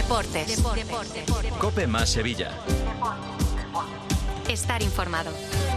Deportes. COPE más Sevilla. Estar informado.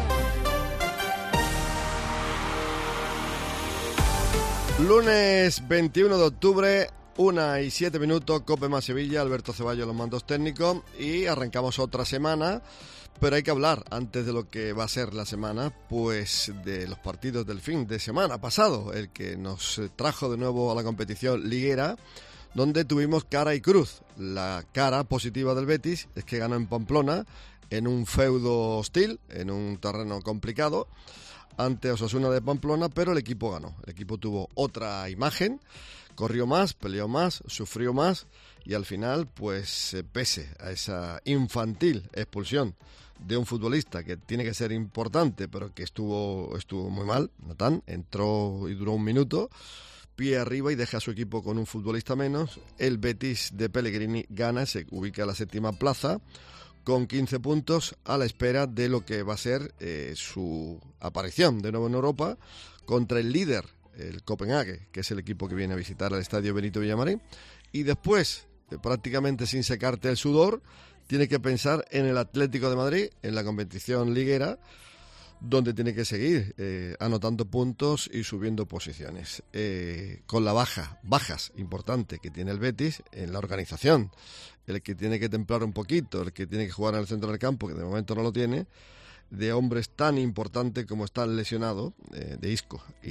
Lunes 21 de octubre, 1:07, COPE más Sevilla, Alberto Ceballos los mandos técnicos, y arrancamos otra semana, pero hay que hablar antes de lo que va a ser la semana, pues de los partidos del fin de semana pasado, el que nos trajo de nuevo a la competición liguera, donde tuvimos cara y cruz. La cara positiva del Betis es que ganó en Pamplona, en un feudo hostil, en un terreno complicado, ante Osasuna de Pamplona, pero el equipo ganó. El equipo tuvo otra imagen, corrió más, peleó más, sufrió más, y al final, pues pese a esa infantil expulsión de un futbolista que tiene que ser importante, pero que estuvo muy mal, Natán, entró y duró un minuto, pie arriba y deja a su equipo con un futbolista menos. El Betis de Pellegrini gana, se ubica a la 7ª plaza, con 15 puntos, a la espera de lo que va a ser su aparición de nuevo en Europa contra el líder, el Copenhague, que es el equipo que viene a visitar al estadio Benito Villamarín, y después, prácticamente sin secarte el sudor, tiene que pensar en el Atlético de Madrid, en la competición liguera, donde tiene que seguir anotando puntos y subiendo posiciones. Con la bajas importante que tiene el Betis en la organización, el que tiene que templar un poquito, el que tiene que jugar en el centro del campo, que de momento no lo tiene, de hombres tan importantes como están lesionados, de Isco y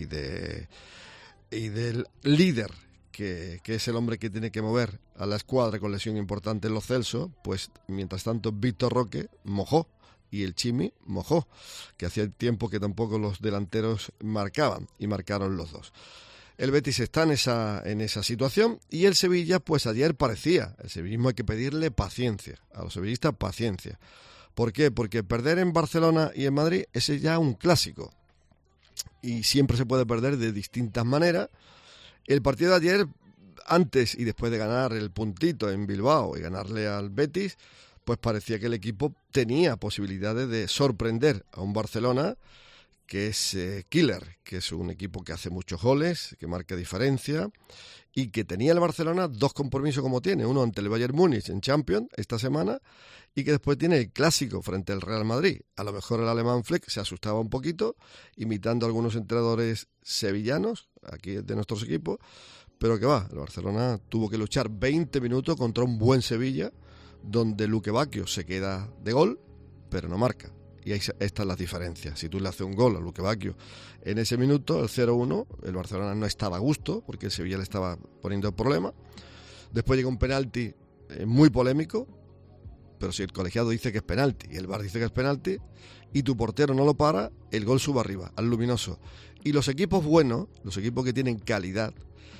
del líder, que es el hombre que tiene que mover a la escuadra con lesión importante en Lo Celso, pues mientras tanto Víctor Roque mojó, y el Chimi mojó, que hacía tiempo que tampoco los delanteros marcaban, y marcaron los dos. El Betis está en esa situación, y el Sevilla, pues ayer parecía, el sevillismo hay que pedirle paciencia, a los sevillistas paciencia. ¿Por qué? Porque perder en Barcelona y en Madrid es ya un clásico, y siempre se puede perder de distintas maneras. El partido de ayer, antes y después de ganar el puntito en Bilbao y ganarle al Betis, pues parecía que el equipo tenía posibilidades de sorprender a un Barcelona que es killer, que es un equipo que hace muchos goles, que marca diferencia, y que tenía el Barcelona dos compromisos como tiene, uno ante el Bayern Múnich en Champions esta semana, y que después tiene el clásico frente al Real Madrid. A lo mejor el alemán Flick se asustaba un poquito, imitando a algunos entrenadores sevillanos, aquí de nuestros equipos, pero que va, el Barcelona tuvo que luchar 20 minutos contra un buen Sevilla, donde Luque Bacchio se queda de gol, pero no marca. Y ahí están las diferencias. Si tú le haces un gol a Luque Bacchio en ese minuto, el 0-1, el Barcelona no estaba a gusto, porque el Sevilla le estaba poniendo el problema. Después llega un penalti muy polémico, pero si el colegiado dice que es penalti, y el VAR dice que es penalti, y tu portero no lo para, el gol sube arriba, al luminoso. Y los equipos buenos, los equipos que tienen calidad,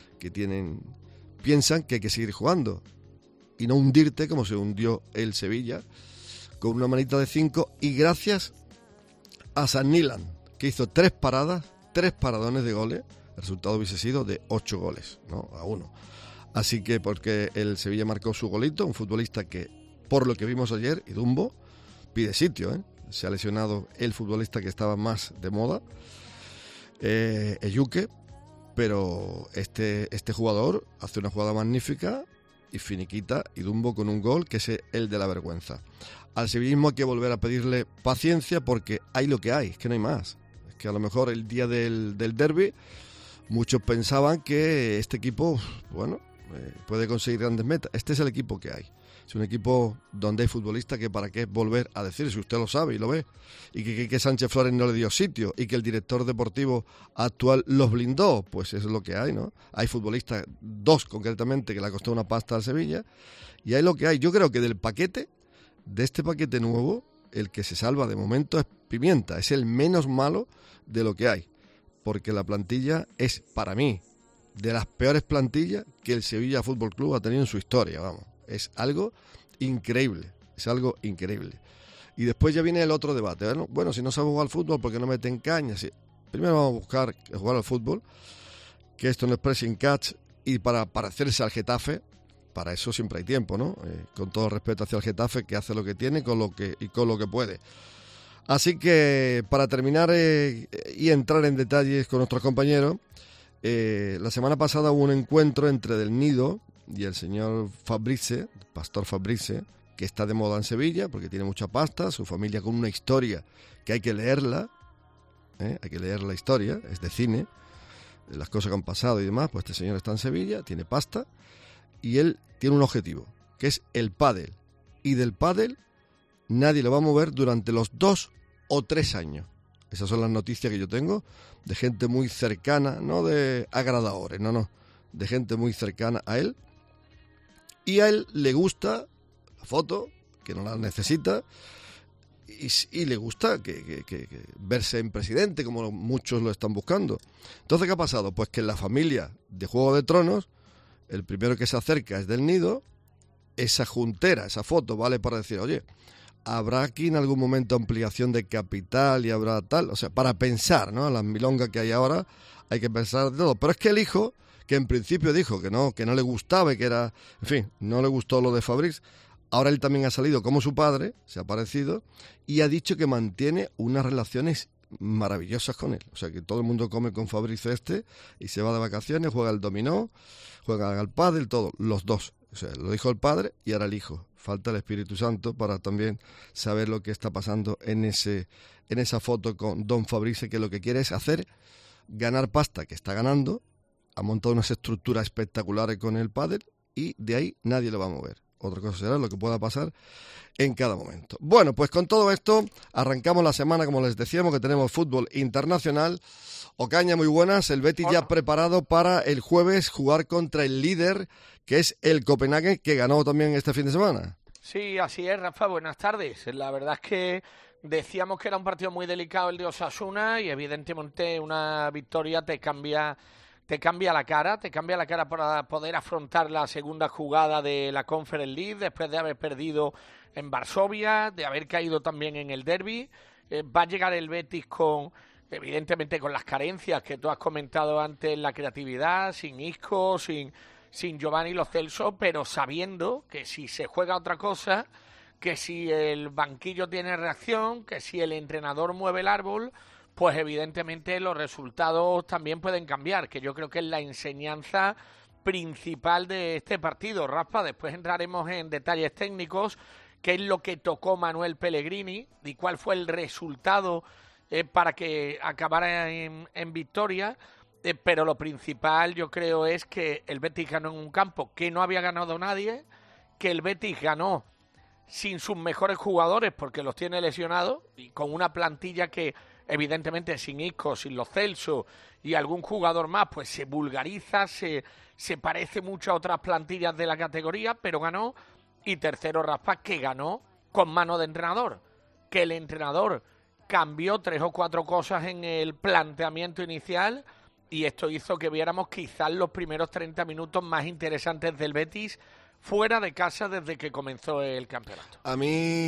piensan que hay que seguir jugando, y no hundirte como se hundió el Sevilla, con una manita de 5, y gracias a San Nilan, que hizo 3 paradones de goles, el resultado hubiese sido de 8 goles, ¿no? A 1. Así que porque el Sevilla marcó su golito, un futbolista que, por lo que vimos ayer, y Dumbo, pide sitio, se ha lesionado el futbolista que estaba más de moda, Eyuke, pero este jugador hace una jugada magnífica y finiquita, y Dumbo con un gol que es el de la vergüenza. Al sevillismo hay que volver a pedirle paciencia, porque hay lo que hay, es que no hay más. Es que a lo mejor el día del derbi muchos pensaban que este equipo, puede conseguir grandes metas. Este es el equipo que hay. Es un equipo donde hay futbolistas que para qué volver a decir, si usted lo sabe y lo ve, y que Sánchez Flores no le dio sitio, y que el director deportivo actual los blindó, pues eso es lo que hay, ¿no? Hay futbolistas, 2 concretamente, que le ha costado una pasta al Sevilla, y hay lo que hay. Yo creo que de este paquete nuevo, el que se salva de momento es Pimienta, es el menos malo de lo que hay, porque la plantilla es, para mí, de las peores plantillas que el Sevilla Fútbol Club ha tenido en su historia, vamos. Es algo increíble, Y después ya viene el otro debate, ¿no? Bueno, si no sabe jugar al fútbol, ¿por qué no meten caña? Sí. Primero vamos a buscar jugar al fútbol, que esto no es pressing catch, y para parecerse al Getafe, para eso siempre hay tiempo, ¿no? Con todo respeto hacia el Getafe, que hace lo que tiene con lo que puede. Así que, para terminar y entrar en detalles con nuestros compañeros, la semana pasada hubo un encuentro entre Del Nido y el señor Fabrice, Pastor Fabrice, que está de moda en Sevilla porque tiene mucha pasta, su familia con una historia que hay que leerla, hay que leer la historia, es de cine, las cosas que han pasado y demás. Pues este señor está en Sevilla, tiene pasta y él tiene un objetivo, que es el pádel, y del pádel nadie lo va a mover durante los 2 o 3 años. Esas son las noticias que yo tengo de gente muy cercana, no de agradadores, no, de gente muy cercana a él. Y a él le gusta la foto, que no la necesita, y le gusta que verse en presidente, como muchos lo están buscando. Entonces, ¿qué ha pasado? Pues que en la familia de Juego de Tronos, el primero que se acerca es del Nido. Esa juntera, esa foto, vale para decir, oye, ¿habrá aquí en algún momento ampliación de capital y habrá tal? O sea, para pensar, ¿no? Las milongas que hay ahora, hay que pensar de todo. Pero es que el hijo, que en principio dijo que no le gustaba y que era, en fin, no le gustó lo de Fabrice, ahora él también ha salido como su padre, se ha parecido, y ha dicho que mantiene unas relaciones maravillosas con él. O sea, que todo el mundo come con Fabrice y se va de vacaciones, juega al dominó, juega al pádel, todo, los dos. O sea, lo dijo el padre y ahora el hijo. Falta el Espíritu Santo para también saber lo que está pasando en esa foto con Don Fabrice, que lo que quiere es ganar pasta, que está ganando, ha montado unas estructuras espectaculares con el pádel y de ahí nadie lo va a mover. Otra cosa será lo que pueda pasar en cada momento. Bueno, pues con todo esto arrancamos la semana, como les decíamos, que tenemos fútbol internacional. Ocaña, muy buenas. El Betis ya preparado para el jueves jugar contra el líder, que es el Copenhague, que ganó también este fin de semana. Sí, así es, Rafa. Buenas tardes. La verdad es que decíamos que era un partido muy delicado el de Osasuna y evidentemente una victoria te cambia la cara para poder afrontar la segunda jugada de la Conference League después de haber perdido en Varsovia, de haber caído también en el derbi. Va a llegar el Betis evidentemente con las carencias que tú has comentado antes, la creatividad, sin Isco, sin Giovanni Lo Celso, pero sabiendo que si se juega otra cosa, que si el banquillo tiene reacción, que si el entrenador mueve el árbol, pues evidentemente los resultados también pueden cambiar, que yo creo que es la enseñanza principal de este partido. Rafa, después entraremos en detalles técnicos, qué es lo que tocó Manuel Pellegrini y cuál fue el resultado para que acabara en victoria, pero lo principal yo creo es que el Betis ganó en un campo que no había ganado nadie, que el Betis ganó sin sus mejores jugadores porque los tiene lesionados y con una plantilla que evidentemente sin Isco, sin Lo Celso y algún jugador más, pues se vulgariza, se parece mucho a otras plantillas de la categoría, pero ganó. Y tercero, Rafa, que ganó con mano de entrenador, que el entrenador cambió 3 o 4 cosas en el planteamiento inicial y esto hizo que viéramos quizás los primeros 30 minutos más interesantes del Betis fuera de casa desde que comenzó el campeonato. A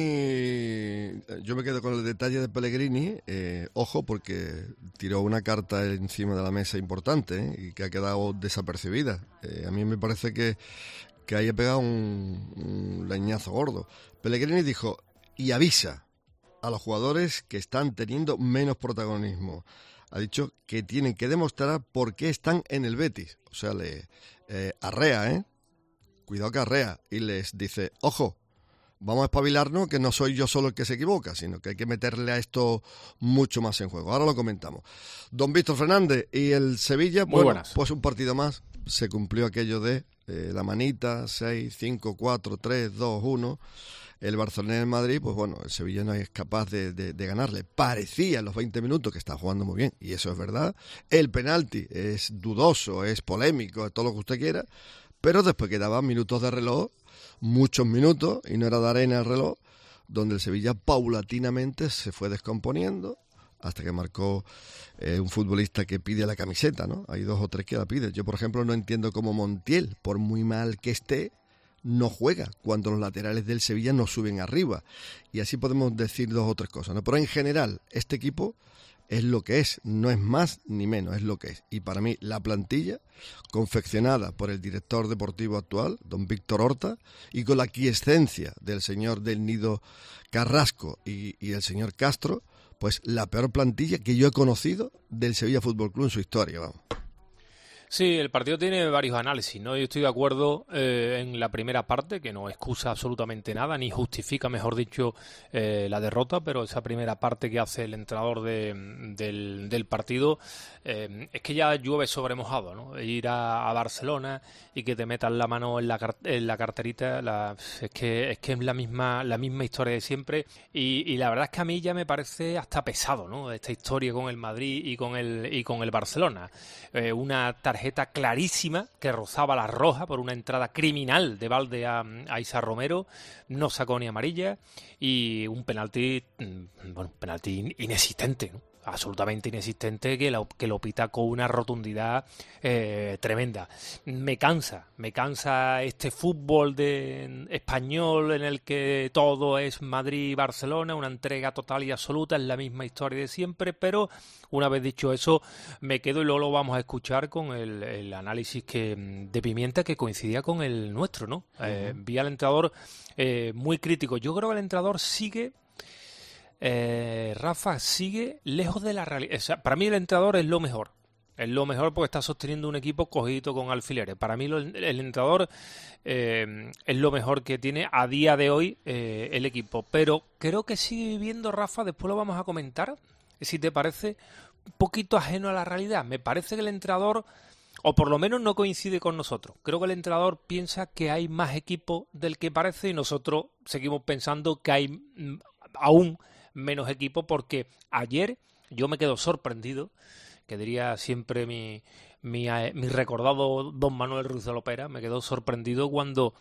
mí, yo me quedo con el detalle de Pellegrini, ojo, porque tiró una carta encima de la mesa importante y que ha quedado desapercibida. A mí me parece que ahí ha pegado un leñazo gordo. Pellegrini dijo, y avisa a los jugadores que están teniendo menos protagonismo. Ha dicho que tienen que demostrar por qué están en el Betis. O sea, arrea, cuidado que arrea, y les dice, ojo, vamos a espabilarnos, que no soy yo solo el que se equivoca, sino que hay que meterle a esto mucho más en juego. Ahora lo comentamos. Don Víctor Fernández y el Sevilla, pues un partido más. Se cumplió aquello de la manita, 6, 5, 4, 3, 2, 1. El Barcelona y el Madrid, pues bueno, el Sevilla no es capaz de ganarle. Parecía en los 20 minutos que está jugando muy bien, y eso es verdad. El penalti es dudoso, es polémico, es todo lo que usted quiera, pero después quedaban minutos de reloj, muchos minutos, y no era de arena el reloj, donde el Sevilla paulatinamente se fue descomponiendo hasta que marcó un futbolista que pide la camiseta, ¿no? Hay 2 o 3 que la piden. Yo, por ejemplo, no entiendo cómo Montiel, por muy mal que esté, no juega cuando los laterales del Sevilla no suben arriba. Y así podemos decir 2 o 3 cosas, ¿no? Pero en general, este equipo es lo que es, no es más ni menos, es lo que es. Y para mí, la plantilla, confeccionada por el director deportivo actual, don Víctor Horta, y con la aquiescencia del señor del Nido Carrasco y el señor Castro, pues la peor plantilla que yo he conocido del Sevilla Fútbol Club en su historia, vamos. Sí, el partido tiene varios análisis, ¿no? Yo estoy de acuerdo en la primera parte, que no excusa absolutamente nada, ni justifica, mejor dicho, la derrota, pero esa primera parte que hace el entrenador del partido es que ya llueve sobre mojado, ¿no? Ir a Barcelona y que te metan la mano en la carterita, es que es la misma historia de siempre, y la verdad es que a mí ya me parece hasta pesado, ¿no? Esta historia con el Madrid y con el Barcelona. Una tarjeta clarísima que rozaba la roja por una entrada criminal de Valde a Isa Romero, no sacó ni amarilla, y un penalti inexistente, ¿no? Absolutamente inexistente, que lo pita con una rotundidad tremenda. Me cansa este fútbol español en el que todo es Madrid y Barcelona, una entrega total y absoluta, es la misma historia de siempre, pero una vez dicho eso, me quedo y luego lo vamos a escuchar con el análisis de Pimienta, que coincidía con el nuestro, ¿no? Vi al entrenador muy crítico. Yo creo que el entrenador sigue... Rafa, sigue lejos de la realidad. O sea, para mí el entrenador es lo mejor porque está sosteniendo un equipo cogido con alfileres. Para mí el entrenador es lo mejor que tiene a día de hoy el equipo, pero creo que sigue viviendo, Rafa, después lo vamos a comentar, si te parece, un poquito ajeno a la realidad. Me parece que el entrenador, o por lo menos no coincide con nosotros, creo que el entrenador piensa que hay más equipo del que parece, y nosotros seguimos pensando que hay aún menos equipo, porque ayer yo me quedo sorprendido, que diría siempre mi recordado don Manuel Ruiz de Lopera, me quedo sorprendido cuando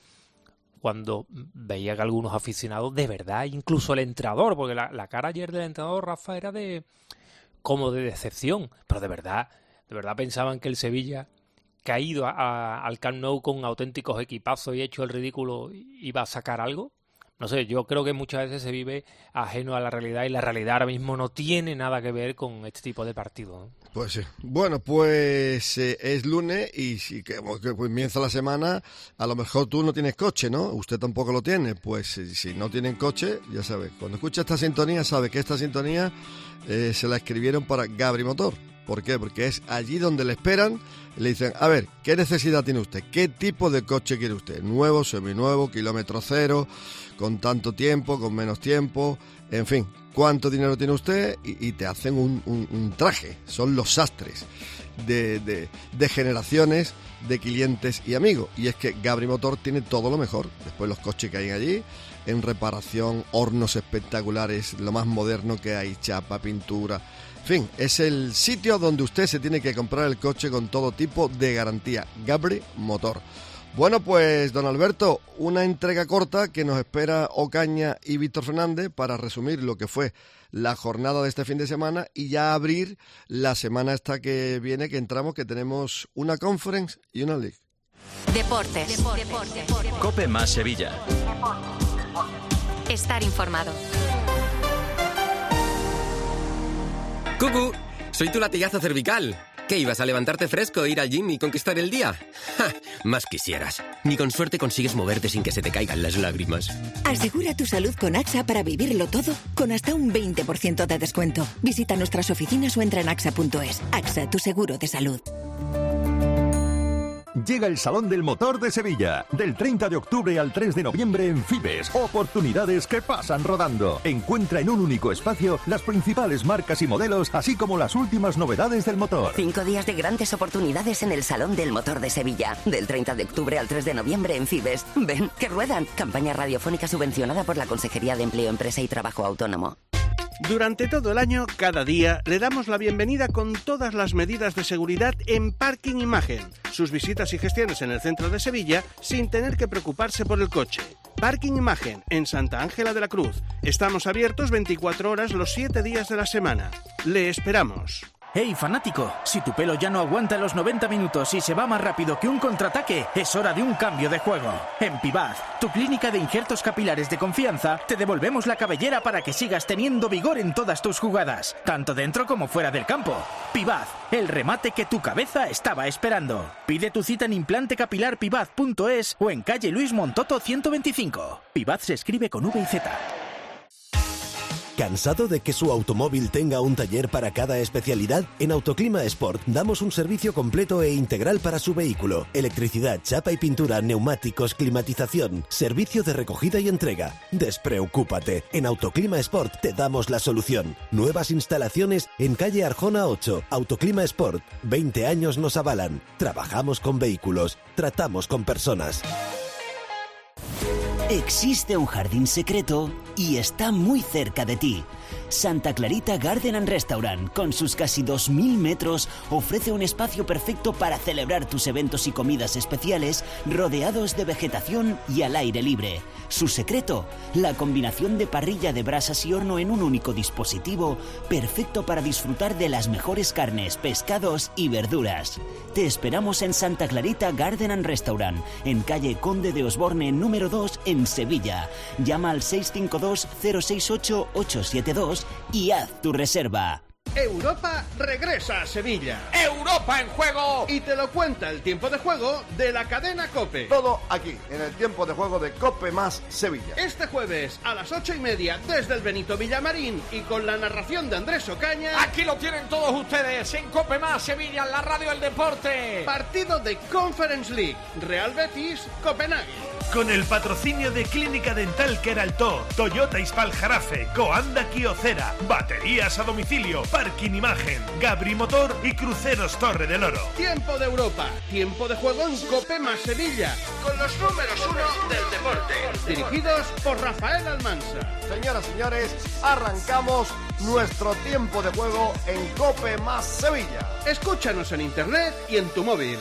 veía que algunos aficionados, de verdad, incluso el entrenador, porque la cara ayer del entrenador, Rafa, era como de decepción, pero de verdad pensaban que el Sevilla, que ha ido al Camp Nou con auténticos equipazos y hecho el ridículo, iba a sacar algo. No sé, yo creo que muchas veces se vive ajeno a la realidad, y la realidad ahora mismo no tiene nada que ver con este tipo de partido, ¿no? Pues sí. Bueno, pues es lunes y si que comienza la semana, a lo mejor tú no tienes coche, ¿no? Usted tampoco lo tiene. Pues si no tienen coche, ya sabes, cuando escucha esta sintonía, sabe que esta sintonía se la escribieron para Gabri Motor. ¿Por qué? Porque es allí donde le esperan y le dicen, a ver, ¿qué necesidad tiene usted? ¿Qué tipo de coche quiere usted? ¿Nuevo, seminuevo, kilómetro cero, con tanto tiempo, con menos tiempo? En fin, ¿cuánto dinero tiene usted? Y te hacen un traje. Son los sastres de generaciones de clientes y amigos. Y es que Gabri Motor tiene todo lo mejor. Después los coches que hay allí, en reparación, hornos espectaculares, lo más moderno que hay, chapa, pintura... En fin, es el sitio donde usted se tiene que comprar el coche con todo tipo de garantía. Gabri Motor. Bueno, pues, don Alberto, una entrega corta que nos espera Ocaña y Víctor Fernández para resumir lo que fue la jornada de este fin de semana y ya abrir la semana esta que viene, que entramos, que tenemos una Conference y una League. Deportes. Cope más Sevilla. Estar informado. ¡Cucú! Soy tu latigazo cervical. ¿Qué, ibas a levantarte fresco, ir al gym y conquistar el día? ¡Ja! Más quisieras. Ni con suerte consigues moverte sin que se te caigan las lágrimas. Asegura tu salud con AXA para vivirlo todo con hasta un 20% de descuento. Visita nuestras oficinas o entra en AXA.es. AXA, tu seguro de salud. Llega el Salón del Motor de Sevilla. Del 30 de octubre al 3 de noviembre en Fibes. Oportunidades que pasan rodando. Encuentra en un único espacio las principales marcas y modelos, así como las últimas novedades del motor. 5 días de grandes oportunidades en el Salón del Motor de Sevilla. Del 30 de octubre al 3 de noviembre en Fibes. Ven, que ruedan. Campaña radiofónica subvencionada por la Consejería de Empleo, Empresa y Trabajo Autónomo. Durante todo el año, cada día, le damos la bienvenida con todas las medidas de seguridad en Parking Imagen. Sus visitas y gestiones en el centro de Sevilla sin tener que preocuparse por el coche. Parking Imagen, en Santa Ángela de la Cruz. Estamos abiertos 24 horas los 7 días de la semana. Le esperamos. ¡Hey, fanático! Si tu pelo ya no aguanta los 90 minutos y se va más rápido que un contraataque, es hora de un cambio de juego. En Pibaz, tu clínica de injertos capilares de confianza, te devolvemos la cabellera para que sigas teniendo vigor en todas tus jugadas, tanto dentro como fuera del campo. Pibaz, el remate que tu cabeza estaba esperando. Pide tu cita en implantecapilarpibaz.es o en calle Luis Montoto 125. Pibaz se escribe con V y Z. ¿Cansado de que su automóvil tenga un taller para cada especialidad? En Autoclima Sport damos un servicio completo e integral para su vehículo. Electricidad, chapa y pintura, neumáticos, climatización, servicio de recogida y entrega. Despreocúpate, en Autoclima Sport te damos la solución. Nuevas instalaciones en calle Arjona 8. Autoclima Sport, 20 años nos avalan. Trabajamos con vehículos, tratamos con personas. Existe un jardín secreto y está muy cerca de ti. Santa Clarita Garden and Restaurant, con sus casi 2000 metros, ofrece un espacio perfecto para celebrar tus eventos y comidas especiales, rodeados de vegetación y al aire libre. Su secreto, la combinación de parrilla de brasas y horno en un único dispositivo, perfecto para disfrutar de las mejores carnes, pescados y verduras. Te esperamos en Santa Clarita Garden and Restaurant, en calle Conde de Osborne número 2 en Sevilla. Llama al 652-068-872 y haz tu reserva. Europa regresa a Sevilla. ¡Europa en juego! Y te lo cuenta el tiempo de juego de la cadena COPE. Todo aquí, en el tiempo de juego de COPE más Sevilla. Este jueves a las 8:30 desde el Benito Villamarín y con la narración de Andrés Ocaña. Aquí lo tienen todos ustedes en COPE más Sevilla, en la radio del deporte. Partido de Conference League, Real Betis, Copenhague. Con el patrocinio de Clínica Dental Queraltó, Toyota Ispal Jarafe, Coanda Kiocera, baterías a domicilio, Parking Imagen, Gabri Motor y Cruceros Torre del Oro. Tiempo de Europa, tiempo de juego en COPE más Sevilla, con los números 1 del deporte, dirigidos por Rafael Almansa. Señoras y señores, arrancamos nuestro tiempo de juego en COPE más Sevilla. Escúchanos en internet y en tu móvil.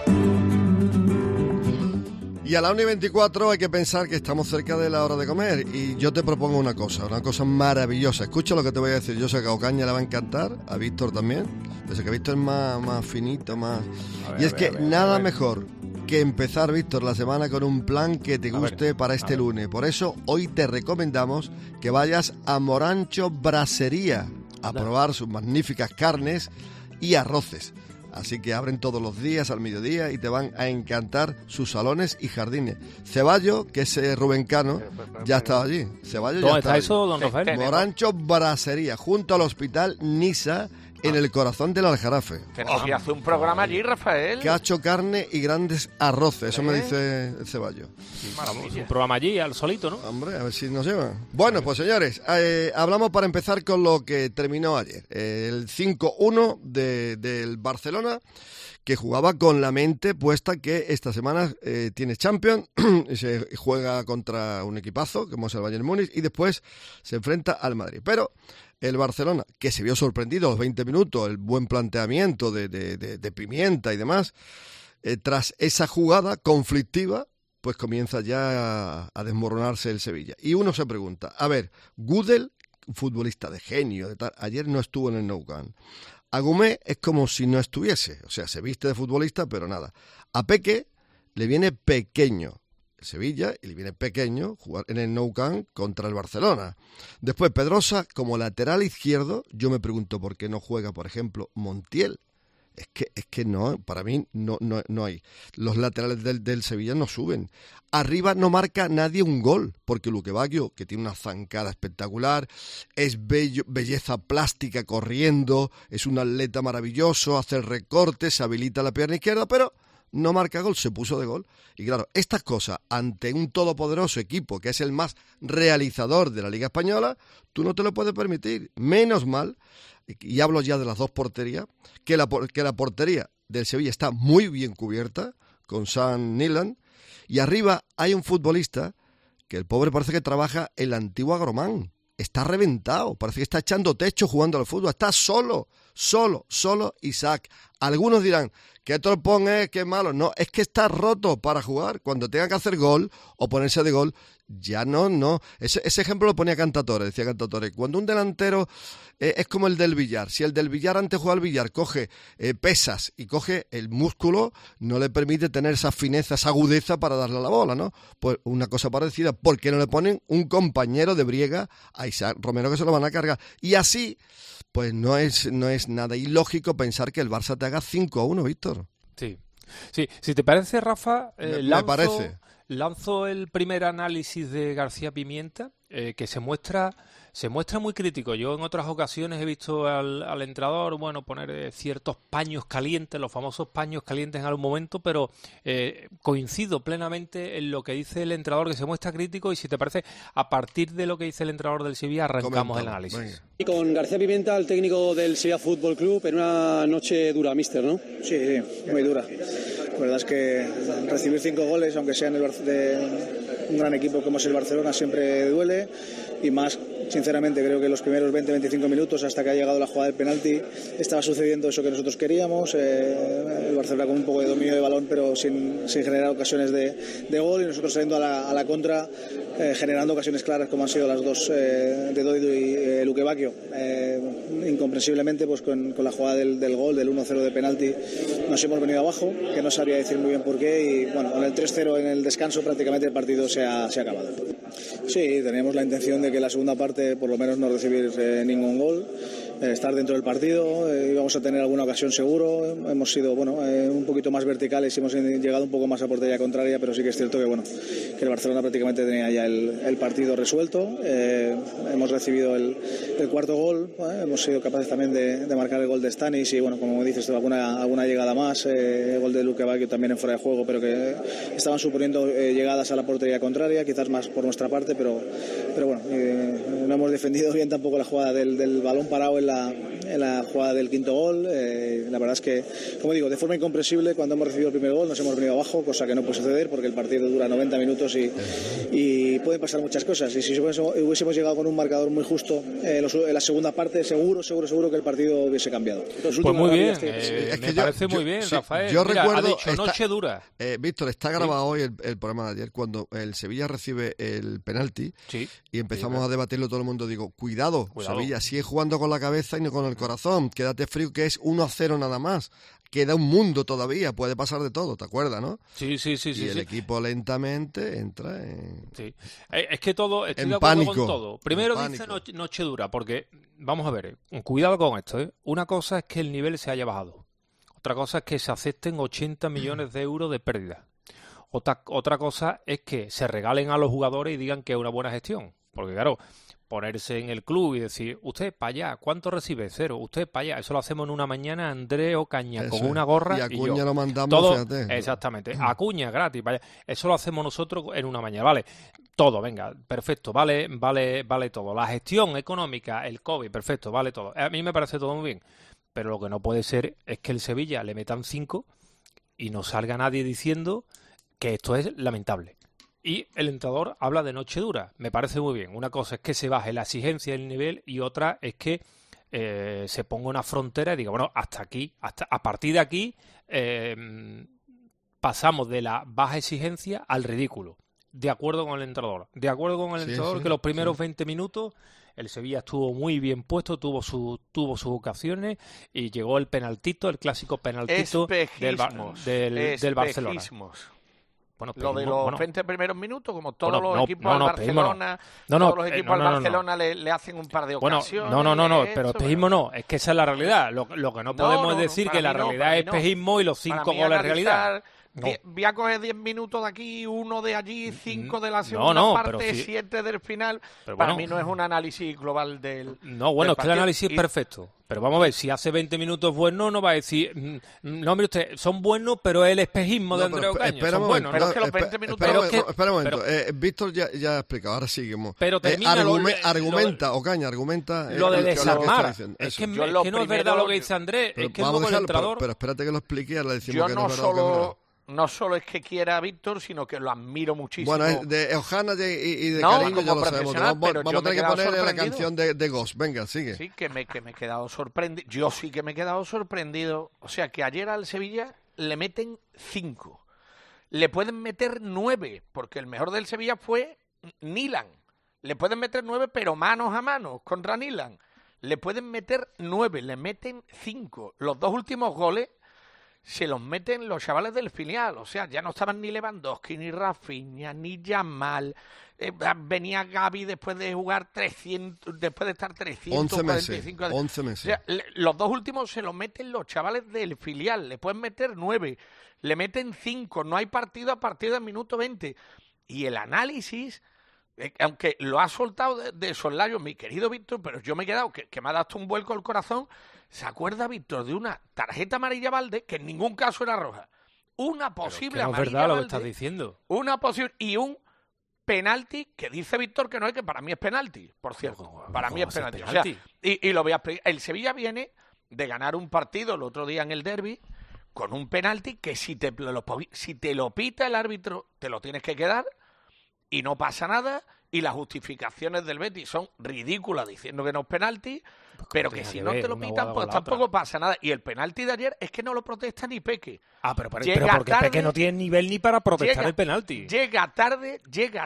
Y a la 1:24 hay que pensar que estamos cerca de la hora de comer. Y yo te propongo una cosa maravillosa. Escucha lo que te voy a decir. Yo sé que a Ocaña le va a encantar, a Víctor también. Desde que Víctor es más finito, más... Y es que nada mejor que empezar, Víctor, la semana con un plan que te guste para este lunes. Por eso hoy te recomendamos que vayas a Morancho Brasería a probar sus magníficas carnes y arroces. Así que abren todos los días al mediodía y te van a encantar sus salones y jardines. Ceballo, que es rubencano, ya estaba allí. Ceballo ¿Dónde ya está eso, don Rafael? Morancho Brasería, junto al Hospital Nisa, en el corazón del Aljarafe. Tenemos que hacer un programa allí, Rafael. Cacho, carne y grandes arroces, eso me dice el Ceballo. Un programa allí, al solito, ¿no? Hombre, a ver si nos llevan. Bueno, pues señores, hablamos para empezar con lo que terminó ayer. El 5-1 del Barcelona, que jugaba con la mente puesta que esta semana tiene Champions, y se juega contra un equipazo, como es el Bayern Múnich, y después se enfrenta al Madrid. Pero el Barcelona, que se vio sorprendido a los 20 minutos, el buen planteamiento de Pimienta y demás, tras esa jugada conflictiva, pues comienza ya a desmoronarse el Sevilla. Y uno se pregunta, a ver, Gudel, un futbolista de genio, ayer no estuvo en el Nou Camp. Agumé es como si no estuviese, o sea, se viste de futbolista, pero nada. A Peque le viene pequeño Sevilla y le viene pequeño jugar en el Nou Camp contra el Barcelona. Después Pedrosa como lateral izquierdo, yo me pregunto por qué no juega, por ejemplo, Montiel. Es que no, para mí no hay. Los laterales del Sevilla no suben. Arriba no marca nadie un gol, porque Luque Baggio, que tiene una zancada espectacular, es belleza plástica corriendo, es un atleta maravilloso, hace el recorte, se habilita la pierna izquierda, pero no marca gol, se puso de gol. Y claro, estas cosas, ante un todopoderoso equipo que es el más realizador de la Liga Española, tú no te lo puedes permitir. Menos mal, y hablo ya de las dos porterías, que la portería del Sevilla está muy bien cubierta, con Sam Nyland, y arriba hay un futbolista que el pobre parece que trabaja en la antigua Gromán. Está reventado, parece que está echando techo jugando al fútbol, está solo Isaac. Algunos dirán que Torpón es que es malo, no, es que está roto para jugar. Cuando tenga que hacer gol o ponerse de gol, ya no. Ese ejemplo lo ponía Cantatore, decía Cantatore. Cuando un delantero es como el del billar, si el del billar antes de jugar al billar coge pesas y coge el músculo, no le permite tener esa fineza, esa agudeza para darle a la bola, ¿no? Pues una cosa parecida, ¿por qué no le ponen un compañero de briega a Isaac Romero que se lo van a cargar? Y así, pues no es nada ilógico pensar que el Barça te haga 5-1, Víctor. Sí. Si te parece, Rafa, me parece. Lanzo el primer análisis de García Pimienta que se muestra muy crítico. Yo en otras ocasiones he visto al entrenador, bueno, poner ciertos paños calientes, los famosos paños calientes en algún momento, pero coincido plenamente en lo que dice el entrenador, que se muestra crítico, y si te parece, a partir de lo que dice el entrenador del Sevilla, arrancamos el análisis. Venga. Y con García Pimienta, el técnico del Sevilla Fútbol Club, en una noche dura, míster, ¿no? Sí, muy dura. La verdad es que recibir 5 goles, aunque sea de un gran equipo como es el Barcelona, siempre duele, y más, sinceramente, creo que los primeros 20-25 minutos, hasta que ha llegado la jugada del penalti, estaba sucediendo eso que nosotros queríamos, el Barcelona con un poco de dominio de balón, pero sin generar ocasiones de gol, y nosotros saliendo a la contra, generando ocasiones claras, como han sido las dos de Doido y Luque Bacchio. Incomprensiblemente, pues con la jugada del gol, del 1-0 de penalti, nos hemos venido abajo, que no sabría decir muy bien por qué, y bueno, con el 3-0 en el descanso prácticamente el partido se ha acabado. Sí, teníamos la intención de que la segunda parte por lo menos no recibir ningún gol, estar dentro del partido, íbamos a tener alguna ocasión seguro, hemos sido un poquito más verticales y hemos llegado un poco más a portería contraria, pero sí que es cierto que el Barcelona prácticamente tenía ya el partido resuelto. Hemos recibido el cuarto gol, hemos sido capaces también de marcar el gol de Stanis y como dices, alguna llegada más, el gol de Luque Bacchio también en fuera de juego, pero que estaban suponiendo llegadas a la portería contraria, quizás más por nuestra parte, pero bueno, no hemos defendido bien tampoco la jugada del balón parado en la jugada del quinto gol. La verdad es que, como digo, de forma incomprensible, cuando hemos recibido el primer gol nos hemos venido abajo, cosa que no puede suceder porque el partido dura 90 minutos y pueden pasar muchas cosas, y si hubiésemos llegado con un marcador muy justo en la segunda parte, seguro que el partido hubiese cambiado. Pues muy bien, me parece muy bien, Rafael. Yo Mira, recuerdo, ha dicho noche dura. Víctor, está grabado hoy el programa de ayer, cuando el Sevilla recibe el penalti y empezamos a debatirlo todo el mundo. Digo, cuidado, Sevilla, sigue jugando con la cabeza y no con el corazón, quédate frío, que es 1-0 nada más, queda un mundo todavía, puede pasar de todo, ¿te acuerdas, no? Sí. Y el equipo lentamente entra en... Sí. Es que todo, estoy en de acuerdo pánico, con todo. Primero dice noche dura, porque, vamos a ver, cuidado con esto, ¿eh? Una cosa es que el nivel se haya bajado, otra cosa es que se acepten 80 millones de euros de pérdida. Otra cosa es que se regalen a los jugadores y digan que es una buena gestión, porque claro, ponerse en el club y decir, usted para allá, ¿cuánto recibe? 0, usted para allá. Eso lo hacemos en una mañana, Andrés Ocaña, eso con una gorra y Acuña yo. Lo mandamos, todo, fíjate. Exactamente, Acuña gratis, para allá. Eso lo hacemos nosotros en una mañana, vale. Todo, venga, perfecto, vale todo. La gestión económica, el COVID, perfecto, vale todo. A mí me parece todo muy bien, pero lo que no puede ser es que el Sevilla le metan 5 y no salga nadie diciendo que esto es lamentable. Y el entrenador habla de noche dura. Me parece muy bien. Una cosa es que se baje la exigencia del nivel y otra es que se ponga una frontera y diga, bueno, hasta aquí, a partir de aquí pasamos de la baja exigencia al ridículo. De acuerdo con el entrenador. De acuerdo con el entrenador que los primeros 20 minutos el Sevilla estuvo muy bien puesto, tuvo sus ocasiones y llegó el penaltito, el clásico penaltito del Barcelona. Bueno, lo de los 20 primeros minutos, como todos los equipos del Barcelona, todos los equipos del Barcelona le hacen un par de ocasiones. Pero espejismo no, es que esa es la realidad. Lo que no podemos decir que la realidad es espejismo y los 5 goles realidad. Voy a coger 10 minutos de aquí, 1 de allí, 5 de la segunda parte, 7 del final. Para mí no es un análisis global del es que el análisis es perfecto. Pero vamos a ver, si hace 20 minutos bueno, no va a decir, no, mire usted, son buenos, pero el espejismo de Andrés Ocaña. Espera un momento, pero es que los 20 minutos... Espera un momento, Víctor ya ha explicado, ahora seguimos. Pero Ocaña argumenta... Lo de desarmar, es que no es verdad lo que dice Andrés, es que luego el entrenador... Pero espérate que lo explique y ahora le decimos que no es verdad o que no solo es que quiera a Víctor, sino que lo admiro muchísimo. Bueno, de Ojana y de cariño ya lo sabemos. Vamos a tener que ponerle la canción de Ghost. Venga, sigue. Sí, que me he quedado sorprendido. Yo sí que me he quedado sorprendido. O sea, que ayer al Sevilla le meten 5. Le pueden meter 9, porque el mejor del Sevilla fue Nilan. Le pueden meter 9, pero manos a manos contra Nilan. Le pueden meter 9, le meten 5. Los 2 últimos goles se los meten los chavales del filial, o sea, ya no estaban ni Lewandowski, ni Rafinha, ni Yamal. Venía Gavi después de jugar 300, después de estar 345 11 meses. O sea, los 2 últimos se los meten los chavales del filial, le pueden meter 9, le meten 5, no hay partido a partir del minuto 20. Y el análisis aunque lo ha soltado de soslayo mi querido Víctor, pero yo me he quedado, que me ha dado un vuelco al corazón. ¿Se acuerda, Víctor, de una tarjeta amarilla Valde que en ningún caso era roja? Una posible amarilla. No es verdad lo que estás diciendo. Una posible y un penalti que dice Víctor que no es, que para mí es penalti, por cierto. Para mí es penalti. O sea, y lo voy a explicar. El Sevilla viene de ganar un partido el otro día en el derbi con un penalti que si te lo pita el árbitro te lo tienes que quedar y no pasa nada. Y las justificaciones del Betis son ridículas diciendo que no es penalti, pero que si no te lo pitan, pues tampoco pasa nada. Y el penalti de ayer es que no lo protesta ni Peque. Pero porque Peque no tiene nivel ni para protestar el penalti. Llega tarde,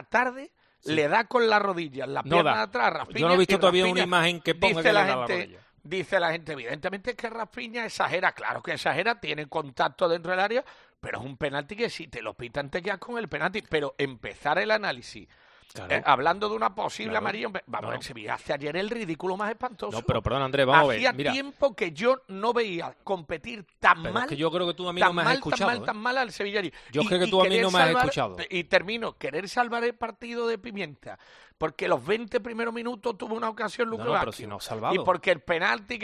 sí. Le da con la rodilla, la pierna de atrás, Rafinha. Yo no he visto todavía una imagen que ponga que le da la rodilla. Dice la gente, evidentemente es que Rafinha exagera. Claro que exagera, tiene contacto dentro del área, pero es un penalti que si te lo pitan te quedas con el penalti. Pero empezar el análisis... Claro. Hablando de una posible amarilla, vamos, el Sevilla hace ayer el ridículo más espantoso. No, pero perdón, Andrés, vamos a ver. Hacía tiempo que yo no veía competir tan mal. Es que yo creo que tú a mí no me has escuchado. Tan mal al Sevilla. Yo creo que tú a mí no me has escuchado. Y termino, querer salvar el partido de Pimienta, porque los 20 primeros minutos tuvo una ocasión Lucas pero si no salvado. Y porque el penalti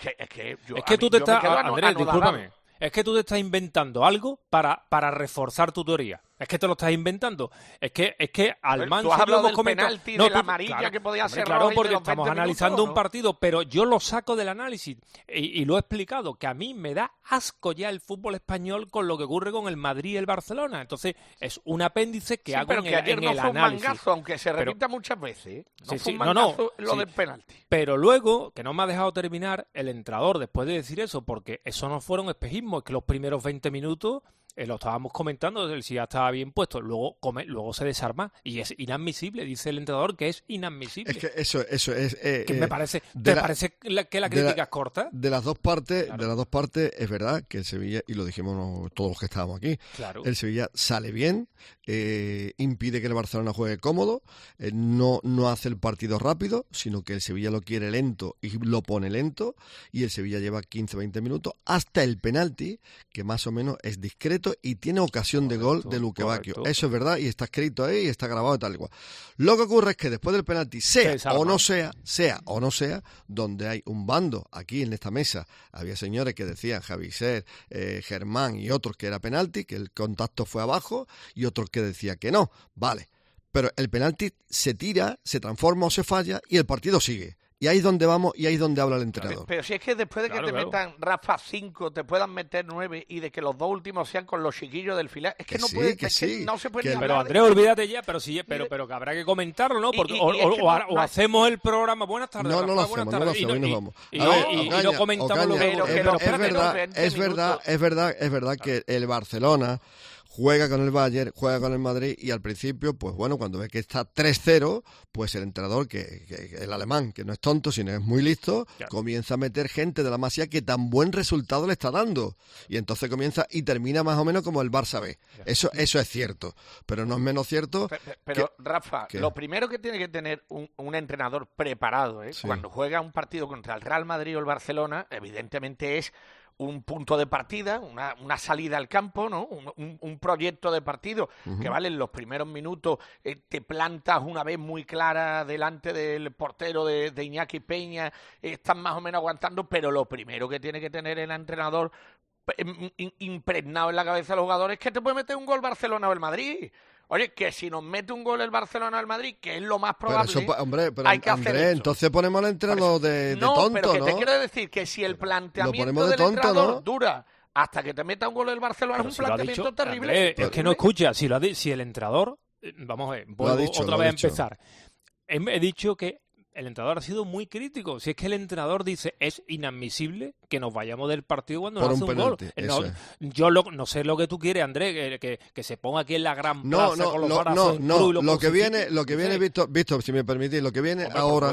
es que tú te estás, Andrés, discúlpame. Es que tú te estás inventando algo para reforzar tu teoría. Es que te lo estás inventando. Es que al Manso... Tú has hablado del penalti, de la amarilla que podía ser roja. Claro, porque estamos analizando un partido, pero yo lo saco del análisis y lo he explicado, que a mí me da asco ya el fútbol español con lo que ocurre con el Madrid y el Barcelona. Entonces, es un apéndice que hago en el análisis. Pero que ayer no fue un mangazo, aunque se repita muchas veces. No fue un mangazo lo del penalti. Pero luego, que no me ha dejado terminar, el entrenador, después de decir eso, porque eso no fueron espejismos, es que los primeros 20 minutos... lo estábamos comentando, si ya estaba bien puesto, luego se desarma y es inadmisible, dice el entrenador que es inadmisible. Es que eso es... que me parece, ¿te parece que la crítica es corta? De las dos partes, es verdad que el Sevilla, y lo dijimos todos los que estábamos aquí, el Sevilla sale bien, impide que el Barcelona juegue cómodo, no hace el partido rápido, sino que el Sevilla lo quiere lento y lo pone lento, y el Sevilla lleva 15-20 minutos hasta el penalti, que más o menos es discreto, y tiene ocasión de gol de Luque Bacchio. Eso es verdad y está escrito ahí y está grabado y tal y cual. Lo que ocurre es que después del penalti, sea o no sea, donde hay un bando, aquí en esta mesa había señores que decían, Javiser, Germán y otros que era penalti, que el contacto fue abajo, y otros que decían que no. Vale, pero el penalti se tira, se transforma o se falla y el partido sigue. Y ahí es donde vamos y ahí es donde habla el entrenador. Pero si es que después de que te metan, Rafa, 5, te puedan meter 9 y de que los dos últimos sean con los chiquillos del filial, es que no puede, que no se puede. Pero Andrés, olvídate ya, pero que habrá que comentarlo, ¿no? Porque o hacemos el programa. Buenas tardes. No lo hacemos, hoy nos vamos. Y no comentamos lo que... Es verdad que el Barcelona juega con el Bayern, juega con el Madrid y al principio, pues bueno, cuando ve que está 3-0, pues el entrenador, que el alemán, que no es tonto, sino es muy listo, comienza a meter gente de la Masía que tan buen resultado le está dando. Y entonces comienza y termina más o menos como el Barça B. Eso es cierto, pero no es menos cierto... Pero Rafa, lo primero que tiene que tener un entrenador preparado, cuando juega un partido contra el Real Madrid o el Barcelona, evidentemente es... un punto de partida, una salida al campo, ¿no? Un proyecto de partido que vale en los primeros minutos, te plantas una vez muy clara delante del portero de Iñaki Peña, están más o menos aguantando, pero lo primero que tiene que tener el entrenador impregnado en la cabeza de los jugadores es que te puede meter un gol Barcelona o el Madrid. Oye, que si nos mete un gol el Barcelona al Madrid, que es lo más probable, pero hay que hacer esto. Entonces ponemos al entrenador de tonto, pero que ¿no? te quiero decir que si el planteamiento del entrenador dura hasta que te meta un gol el Barcelona, es un planteamiento terrible. Es que no escucha, si el entrenador, vamos a ver, vuelvo otra vez a empezar. He dicho que el entrenador ha sido muy crítico. Si es que el entrenador dice, es inadmisible que nos vayamos del partido cuando nos hace un gol. Yo no sé lo que tú quieres, Andrés, que se ponga aquí en la gran plaza con los brazos en cruz y lo que viene, Víctor, si me permitís, lo que viene ahora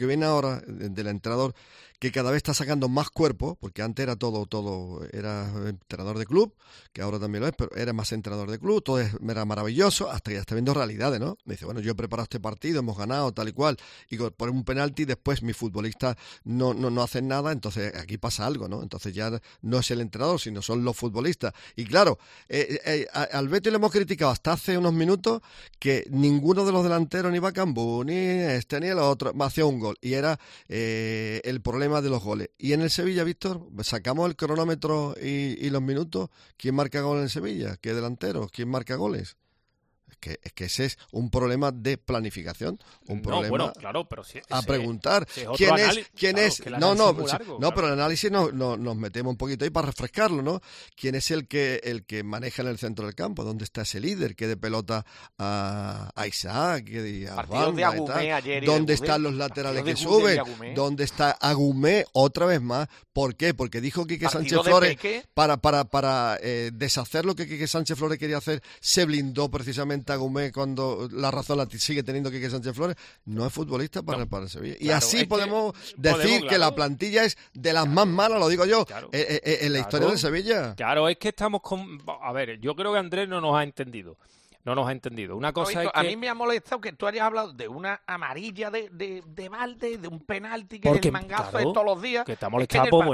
del entrenador, que cada vez está sacando más cuerpo, porque antes era todo era entrenador de club, que ahora también lo es, pero era más entrenador de club, todo era maravilloso, hasta que ya está viendo realidades, ¿no? Me dice, bueno, yo he preparado este partido, hemos ganado, tal y cual, y por un penalti, después mis futbolistas no hacen nada, entonces aquí pasa algo, ¿no? Entonces ya no es el entrenador, sino son los futbolistas. Y claro, al Betis le hemos criticado hasta hace unos minutos que ninguno de los delanteros, ni Bakambu, ni ni el otro, hacía un gol. Y era el problema de los goles. Y en el Sevilla, Víctor, sacamos el cronómetro y los minutos. ¿Quién marca goles en Sevilla? ¿Qué delantero? ¿Quién marca goles? Es que ese es un problema de planificación, un problema bueno, claro, pero preguntar quién es. Pero el análisis nos metemos un poquito ahí para refrescarlo, ¿no? ¿Quién es el que maneja en el centro del campo? ¿Dónde está ese líder que de pelota a Isaac, a Bamba y tal? ¿Dónde están los laterales que suben? ¿Dónde está Agumé otra vez más? ¿Por qué? Porque dijo Quique Sánchez Flores para deshacer lo que Quique Sánchez Flores quería hacer, se blindó precisamente Agumé cuando la razón la sigue teniendo Quique Sánchez Flores. No es futbolista para el Sevilla. Y así podemos decir que la plantilla es de las más malas, lo digo yo, en la historia del Sevilla. Claro, es que estamos con... A ver, yo creo que Andrés no nos ha entendido. Una cosa es que... A mí me ha molestado que tú hayas hablado de una amarilla de balde, de un penalti, que es el mangazo de todos los días. Que está molestado,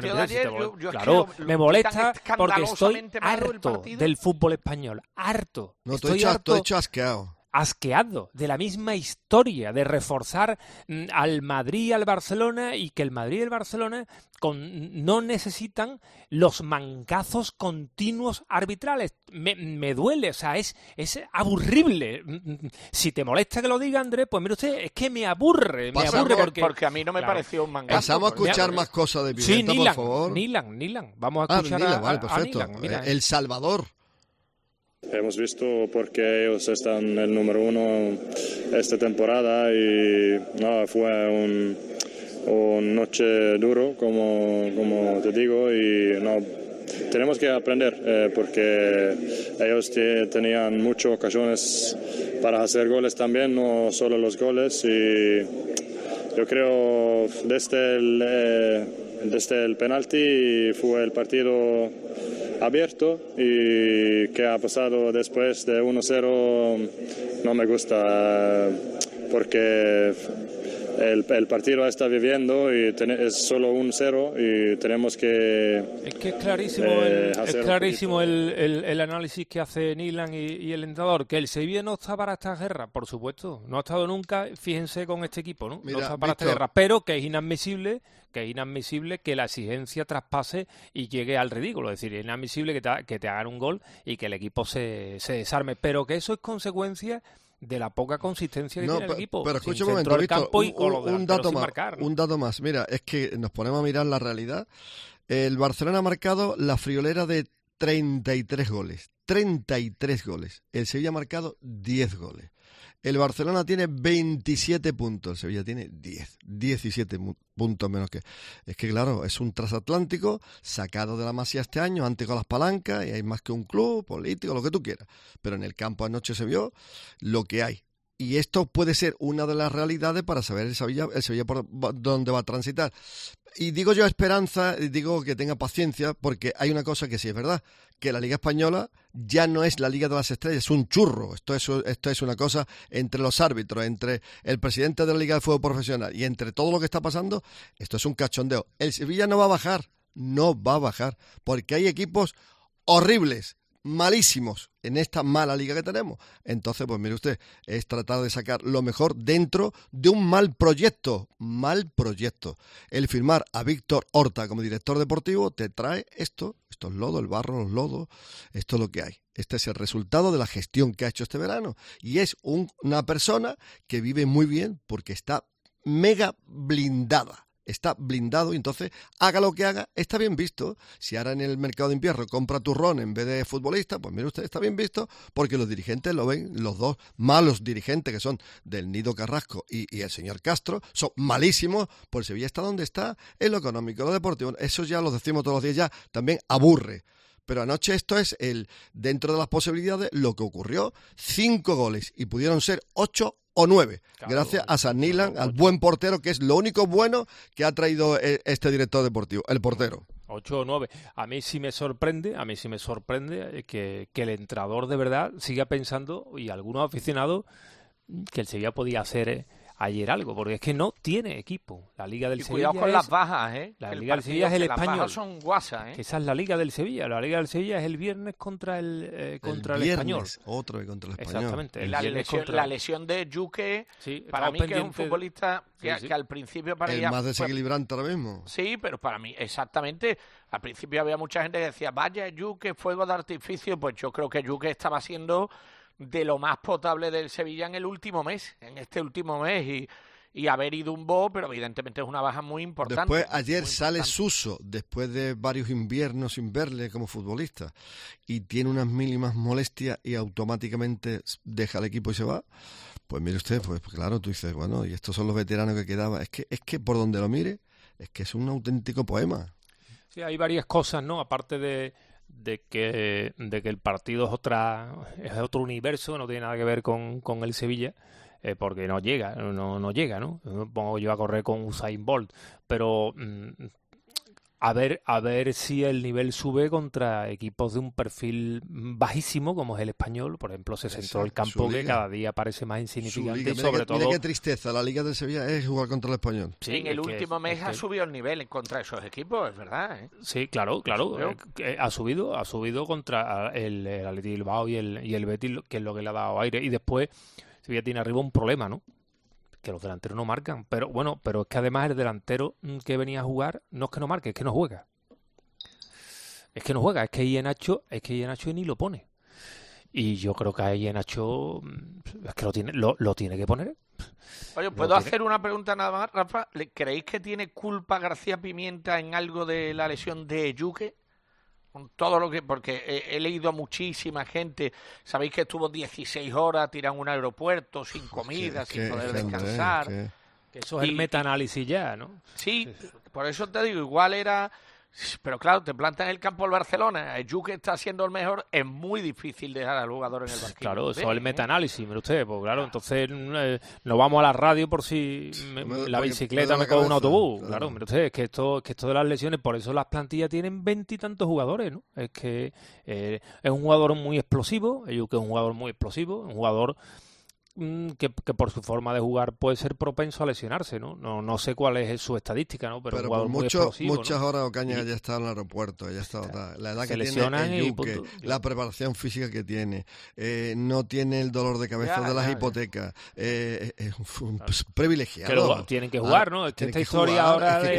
me molesta porque estoy harto del fútbol español. Harto. Estoy hecho asqueado. Asqueado de la misma historia de reforzar al Madrid y al Barcelona, y que el Madrid y el Barcelona no necesitan los mangazos continuos arbitrales. Me duele, o sea, es aburrible. Si te molesta que lo diga, Andrés, pues mire usted, es que me aburre porque a mí no me pareció un mangazo. Pasamos a escuchar más cosas de Pimienta, por favor. Nilan, vamos a escuchar perfecto. a Nilan. Mira, El Salvador. Hemos visto por qué ellos están el número uno esta temporada y fue un noche duro, como te digo, y tenemos que aprender porque ellos tenían muchas ocasiones para hacer goles también, no solo los goles, y yo creo desde el penalti fue el partido abierto, y que ha pasado después de 1-0 no me gusta porque el partido está viviendo y es solo 1-0 y tenemos que... Es que es clarísimo el análisis que hace Nilan y el entrenador, que el Sevilla no está para esta guerra, por supuesto, no ha estado nunca, fíjense con este equipo, ¿no? Mira, no está para esta guerra, pero que es inadmisible que la exigencia traspase y llegue al ridículo. Es decir, es inadmisible que te hagan un gol y que el equipo se desarme, pero que eso es consecuencia de la poca consistencia que tiene el equipo. Pero escucha un momento, Víctor, un dato más. Mira, es que nos ponemos a mirar la realidad. El Barcelona ha marcado la friolera de 33 goles. 33 goles. El Sevilla ha marcado 10 goles. El Barcelona tiene 27 puntos, el Sevilla tiene 17 puntos menos que... Es que claro, es un transatlántico sacado de la Masía este año, antes con las palancas, y hay más que un club político, lo que tú quieras. Pero en el campo anoche se vio lo que hay. Y esto puede ser una de las realidades para saber el Sevilla por dónde va a transitar. Y digo yo esperanza, digo que tenga paciencia, porque hay una cosa que sí es verdad, que la Liga Española ya no es la Liga de las Estrellas, es un churro. Esto es una cosa entre los árbitros, entre el presidente de la Liga de Fútbol Profesional y entre todo lo que está pasando, esto es un cachondeo. El Sevilla no va a bajar, porque hay equipos horribles, malísimos en esta mala liga que tenemos. Entonces, pues mire usted, es tratar de sacar lo mejor dentro de un mal proyecto. El firmar a Víctor Horta como director deportivo te trae estos lodos, el barro, los lodos, esto es lo que hay. Este es el resultado de la gestión que ha hecho este verano. Y es una persona que vive muy bien porque está mega blindada. Está blindado y entonces haga lo que haga, está bien visto. Si ahora en el mercado de invierno compra turrón en vez de futbolista, pues mire usted, está bien visto porque los dirigentes lo ven, los dos malos dirigentes que son del Nido Carrasco y el señor Castro, son malísimos, por Sevilla está donde está, en lo económico, en lo deportivo, eso ya lo decimos todos los días, ya también aburre. Pero anoche esto es dentro de las posibilidades lo que ocurrió, 5 goles y pudieron ser 8 o 9, gracias a San Nilan, al buen portero, que es lo único bueno que ha traído este director deportivo, el portero. 8 o 9. A mí sí me sorprende que el entrenador de verdad siga pensando, y algunos aficionados, que el Sevilla podía hacer ayer algo, porque es que no tiene equipo. La Liga del Sevilla cuidado con las bajas, ¿eh? La Liga del Sevilla es el Español. Las bajas son guasas, ¿eh? Que esa es la Liga del Sevilla. La Liga del Sevilla es el viernes contra el Español. Otro que contra el Español. Exactamente. La lesión de Yuque, sí, para mí que es un futbolista que al principio parecía... El más desequilibrante ahora mismo. Sí, pero para mí, exactamente. Al principio había mucha gente que decía, vaya Yuque, fuego de artificio. Pues yo creo que Yuque estaba siendo de lo más potable del Sevilla en el último mes, en este último mes, y haber ido un bo, pero evidentemente es una baja muy importante. Después, ayer sale Suso, después de varios inviernos sin verle como futbolista, y tiene unas mínimas molestias y automáticamente deja el equipo y se va. Pues mire usted, pues claro, tú dices, bueno, y estos son los veteranos que quedaban. Es que por donde lo mire, es que es un auténtico poema. Sí, hay varias cosas, ¿no? Aparte de que el partido es otro universo, no tiene nada que ver con el Sevilla, porque no llega, ¿no? Me pongo yo a correr con Usain Bolt, pero a ver si el nivel sube contra equipos de un perfil bajísimo como es el Español. Por ejemplo, se centró el campo que cada día parece más insignificante, y sobre todo... Mira qué tristeza, la Liga del Sevilla es jugar contra el Español. Sí, en el último mes ha subido el nivel contra esos equipos, es verdad, ¿eh? Sí, claro, ha subido contra el Athletic Bilbao y el Betis, que es lo que le ha dado aire, y después Sevilla tiene arriba un problema, ¿no? Que los delanteros no marcan, pero es que además el delantero que venía a jugar no es que no marque, es que no juega. Es que Iheanacho ni lo pone. Y yo creo que a Iheanacho es que lo tiene que poner. Oye, ¿puedo hacer una pregunta nada más, Rafa? ¿Creéis que tiene culpa García Pimienta en algo de la lesión de Yuque? Con todo lo que... Porque he leído a muchísima gente. Sabéis que estuvo 16 horas tirado en un aeropuerto, sin comida, sin poder descansar. Que eso es el metaanálisis ya, ¿no? Sí, por eso te digo, igual era... Pero claro, te plantan en el campo el Barcelona, el Yuque está siendo el mejor, es muy difícil dejar al jugador en el banquillo. Claro, eso es el metaanálisis, mire usted, pues claro, entonces nos vamos a la radio por si la bicicleta me coge un autobús. Claro, mire usted, es que esto de las lesiones, por eso las plantillas tienen 20 y tantos jugadores, ¿no? Es que es un jugador muy explosivo, el Yuque es un jugador muy explosivo, un jugador... Que por su forma de jugar puede ser propenso a lesionarse, ¿no? No sé cuál es su estadística, ¿no? Pero un jugador muy explosivo, muchas ¿no? horas Ocaña ya está en el aeropuerto, ya está, la edad que tiene el Yuque, la preparación física que tiene, no tiene el dolor de cabeza de las hipotecas, es un privilegiado. Que tienen que jugar, ¿no? Es que esta historia ahora es que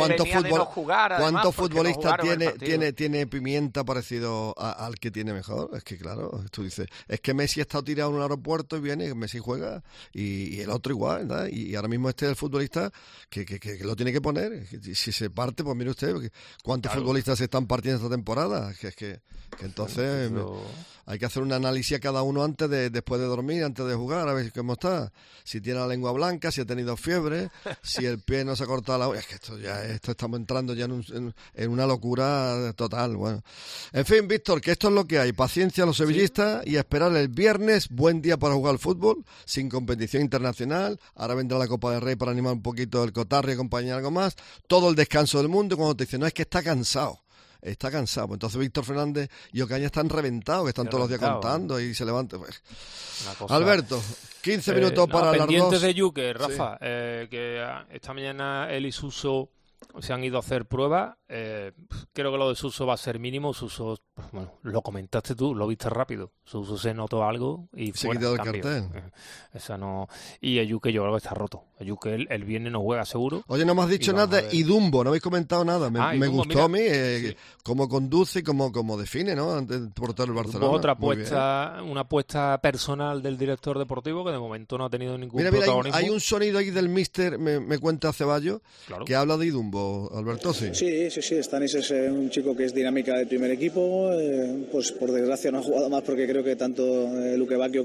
¿cuántos futbolistas tiene Pimienta parecido al que tiene mejor? Es que claro, tú dices, es que Messi ha estado tirado en un aeropuerto y viene, Messi juega y el otro igual, ¿verdad? Y ahora mismo este es el futbolista que lo tiene que poner. Si se parte, pues mire usted cuántos futbolistas se están partiendo esta temporada, que entonces hay que hacer un análisis a cada uno después de dormir, antes de jugar, a ver cómo está, si tiene la lengua blanca, si ha tenido fiebre, si el pie no se ha cortado la uña. Es que esto estamos entrando ya en una locura total. Bueno, en fin, Víctor, que esto es lo que hay, paciencia a los sevillistas y a esperar el viernes, buen día para jugar al fútbol, sin competición internacional. Ahora vendrá la Copa del Rey para animar un poquito el cotarro y acompañar algo más. Todo el descanso del mundo. Cuando te dicen, no, es que está cansado. Está cansado. Entonces Víctor Fernández y Ocaña están reventados, que están todos los días contando y se levantan. Alberto, 15 minutos para las 2. Pendientes de Yuque, Rafa, que esta mañana él y Suso se han ido a hacer pruebas. Creo que lo de Suso va a ser mínimo. Suso, bueno, lo comentaste tú, lo viste rápido. Suso se notó algo y se quitó del cartel. Esa no. Y el Yuque yo creo que está roto. El Yuque el viernes no juega seguro. Oye, no me has dicho nada de Idumbo, no habéis comentado nada. Me gustó, mira, a mí cómo conduce y cómo define, ¿no? Antes de portar el Barcelona. Otra apuesta, una apuesta personal del director deportivo que de momento no ha tenido ningún protagonismo. Hay un sonido ahí del míster, me cuenta Ceballos, que habla de Idumbo, Alberto, ¿sí? Sí, Stanis es un chico que es dinámica del primer equipo, pues por desgracia no ha jugado más porque creo que tanto Luque Bacchio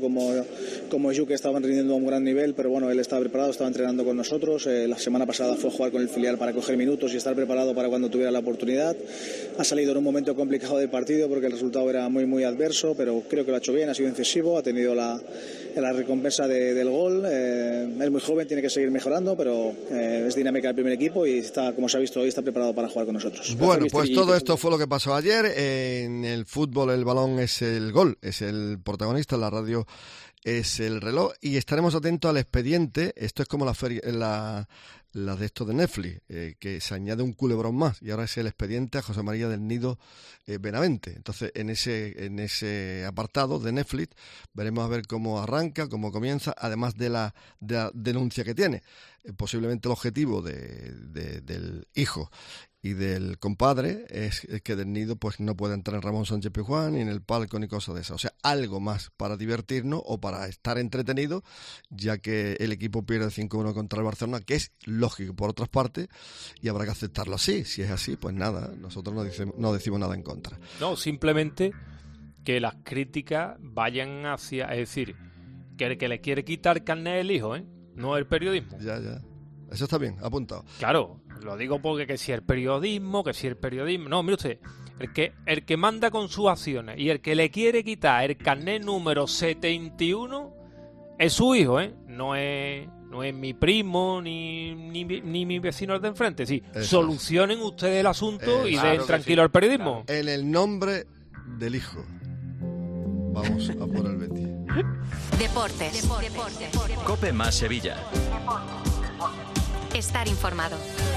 como Yuque estaban rindiendo a un gran nivel, pero bueno, él estaba preparado, estaba entrenando con nosotros, la semana pasada fue a jugar con el filial para coger minutos y estar preparado para cuando tuviera la oportunidad. Ha salido en un momento complicado del partido porque el resultado era muy adverso, pero creo que lo ha hecho bien, ha sido incisivo, ha tenido la recompensa del gol, es muy joven, tiene que seguir mejorando, pero es dinámica del primer equipo y está, como se ha visto hoy, está preparado para jugar con nosotros. Bueno, pues todo esto fue lo que pasó ayer. En el fútbol el balón es el gol, es el protagonista. En la radio es el reloj, y estaremos atentos al expediente. Esto es como la de esto de Netflix, que se añade un culebrón más, y ahora es el expediente a José María del Nido Benavente. Entonces, en ese apartado de Netflix veremos a ver cómo arranca, cómo comienza, además de la denuncia que tiene. Posiblemente el objetivo del hijo y del compadre es que del Nido pues no puede entrar en Ramón Sánchez Pizjuán ni en el palco ni cosas de esas. O sea, algo más para divertirnos o para estar entretenidos, ya que el equipo pierde 5-1 contra el Barcelona, que es lógico por otras partes, y habrá que aceptarlo así. Si es así, pues nada, nosotros no decimos nada en contra. No, simplemente que las críticas vayan hacia... Es decir, que el que le quiere quitar carnet es el hijo, no el periodismo. Ya. Eso está bien, apuntado. Claro, lo digo porque que si el periodismo... No, mire usted, el que manda con sus acciones y el que le quiere quitar el carnet número 71 es su hijo, No es mi primo ni mi vecino de enfrente. Sí, eso. Solucionen ustedes el asunto y den tranquilo al periodismo. En el nombre del hijo. Vamos a por el Betis. Deportes. COPE más Sevilla. Estar informado.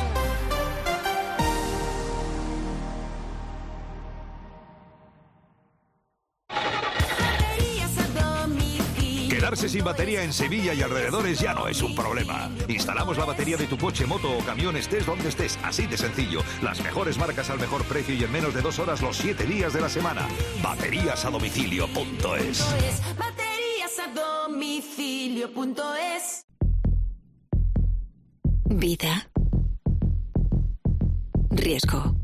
Quedarse sin batería en Sevilla y alrededores ya no es un problema. Instalamos la batería de tu coche, moto o camión, estés donde estés, así de sencillo. Las mejores marcas al mejor precio y en menos de 2 horas los 7 días de la semana. Bateríasadomicilio.es. Bateríasadomicilio.es. Vida. Riesgo.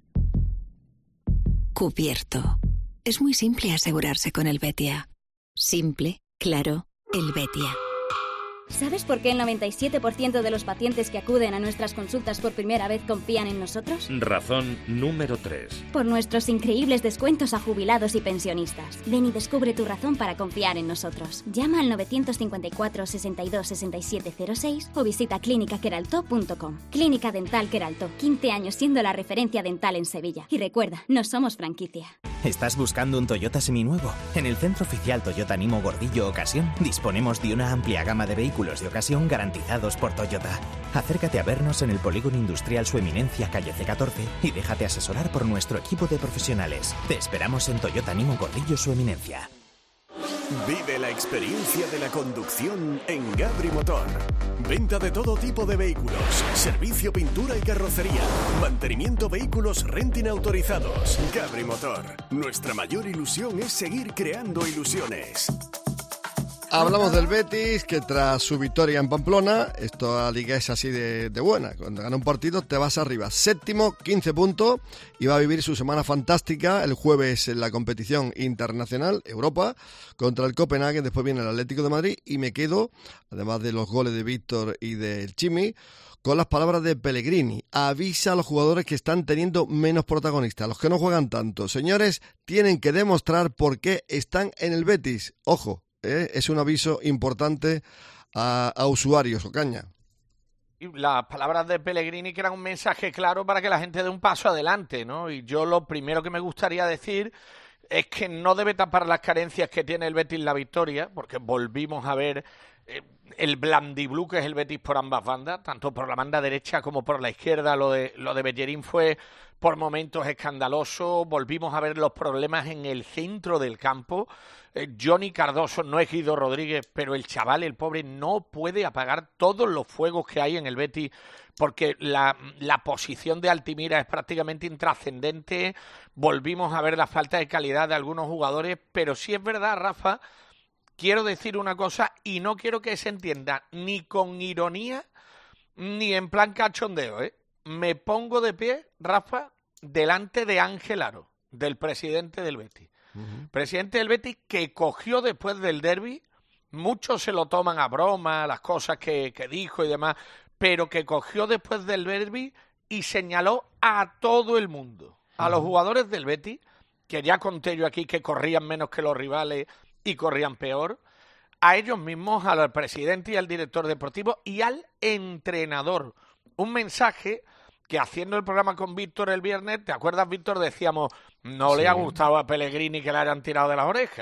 Cubierto. Es muy simple asegurarse con el Betia. Simple, claro, el Betia. ¿Sabes por qué el 97% de los pacientes que acuden a nuestras consultas por primera vez confían en nosotros? Razón número 3. Por nuestros increíbles descuentos a jubilados y pensionistas. Ven y descubre tu razón para confiar en nosotros. Llama al 954 62 67 06 o visita clínicaqueraltó.com. Clínica Dental Queraltó, 15 años siendo la referencia dental en Sevilla. Y recuerda, no somos franquicia. ¿Estás buscando un Toyota seminuevo? En el Centro Oficial Toyota Nimo Gordillo Ocasión disponemos de una amplia gama de vehículos de ocasión garantizados por Toyota. Acércate a vernos en el Polígono Industrial Su Eminencia, calle C14, y déjate asesorar por nuestro equipo de profesionales. Te esperamos en Toyota Nimo Gordillo Su Eminencia. Vive la experiencia de la conducción en Gabri Motor. Venta de todo tipo de vehículos, servicio, pintura y carrocería, mantenimiento, vehículos renting autorizados. Gabri Motor. Nuestra mayor ilusión es seguir creando ilusiones. Hablamos del Betis, que tras su victoria en Pamplona, esta liga es así de buena. Cuando gana un partido te vas arriba. 7º, 15 puntos, y va a vivir su semana fantástica el jueves en la competición internacional Europa contra el Copenhague. Después viene el Atlético de Madrid, y me quedo, además de los goles de Víctor y del Chimi, con las palabras de Pellegrini. Avisa a los jugadores que están teniendo menos protagonistas, los que no juegan tanto. Señores, tienen que demostrar por qué están en el Betis. Ojo. Es un aviso importante a usuarios, Ocaña. Y las palabras de Pellegrini, que eran un mensaje claro para que la gente dé un paso adelante, ¿no? Y yo lo primero que me gustaría decir es que no debe tapar las carencias que tiene el Betis la victoria, porque volvimos a ver el blandiblú que es el Betis por ambas bandas, tanto por la banda derecha como por la izquierda. Lo de Bellerín fue por momentos escandaloso. Volvimos a ver los problemas en el centro del campo. Johnny Cardoso no es Guido Rodríguez, pero el chaval, el pobre, no puede apagar todos los fuegos que hay en el Betis, porque la posición de Altimira es prácticamente intrascendente. Volvimos a ver la falta de calidad de algunos jugadores, pero sí es verdad, Rafa, quiero decir una cosa y no quiero que se entienda ni con ironía ni en plan cachondeo, Me pongo de pie, Rafa, delante de Ángel Aro, del presidente del Betis. Presidente del Betis, que cogió después del derbi, muchos se lo toman a broma, las cosas que dijo y demás, pero que cogió después del derbi y señaló a todo el mundo, a los jugadores del Betis, que ya conté yo aquí que corrían menos que los rivales y corrían peor, a ellos mismos, al presidente y al director deportivo y al entrenador. Un mensaje que, haciendo el programa con Víctor el viernes, ¿te acuerdas, Víctor? Decíamos, no le ha gustado a Pellegrini que le hayan tirado de las orejas,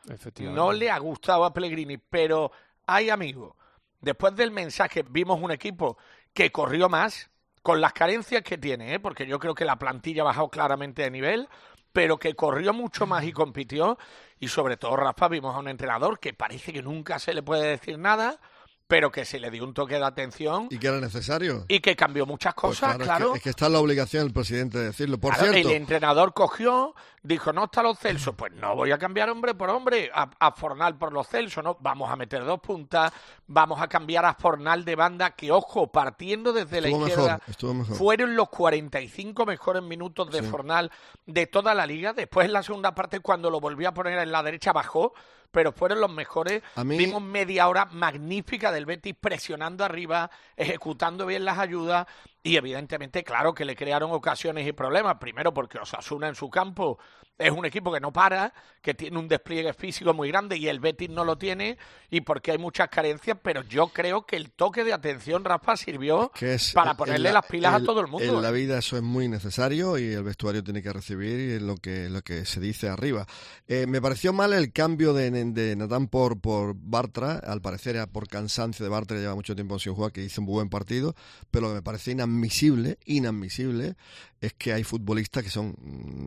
No le ha gustado a Pellegrini, pero hay amigos. Después del mensaje vimos un equipo que corrió más, con las carencias que tiene, porque yo creo que la plantilla ha bajado claramente de nivel, pero que corrió mucho más y compitió. Y sobre todo, Rafa, vimos a un entrenador que parece que nunca se le puede decir nada, pero que se le dio un toque de atención. Y que era necesario. Y que cambió muchas cosas, pues claro. Es que está en la obligación del presidente de decirlo. Por Claro, cierto, el entrenador cogió, dijo, no está los Celso. Pues no voy a cambiar hombre por hombre, a Fornal por los Celso, ¿no? Vamos a meter 2 puntas, vamos a cambiar a Fornal de banda, que ojo, partiendo desde la izquierda, estuvo mejor. Fueron los 45 mejores minutos de Fornal de toda la liga. Después en la segunda parte, cuando lo volvió a poner en la derecha, bajó, pero fueron los mejores. Vimos media hora magnífica del Betis presionando arriba, ejecutando bien las ayudas y evidentemente, claro, que le crearon ocasiones y problemas. Primero porque Osasuna en su campo es un equipo que no para, que tiene un despliegue físico muy grande y el Betis no lo tiene, y porque hay muchas carencias, pero yo creo que el toque de atención, Rafa, sirvió para ponerle las pilas a todo el mundo. En la vida eso es muy necesario y el vestuario tiene que recibir y lo que se dice arriba. Me pareció mal el cambio de Natán por Bartra, al parecer era por cansancio de Bartra, que lleva mucho tiempo sin jugar, que hizo un buen partido, pero lo que me parece inadmisible es que hay futbolistas que son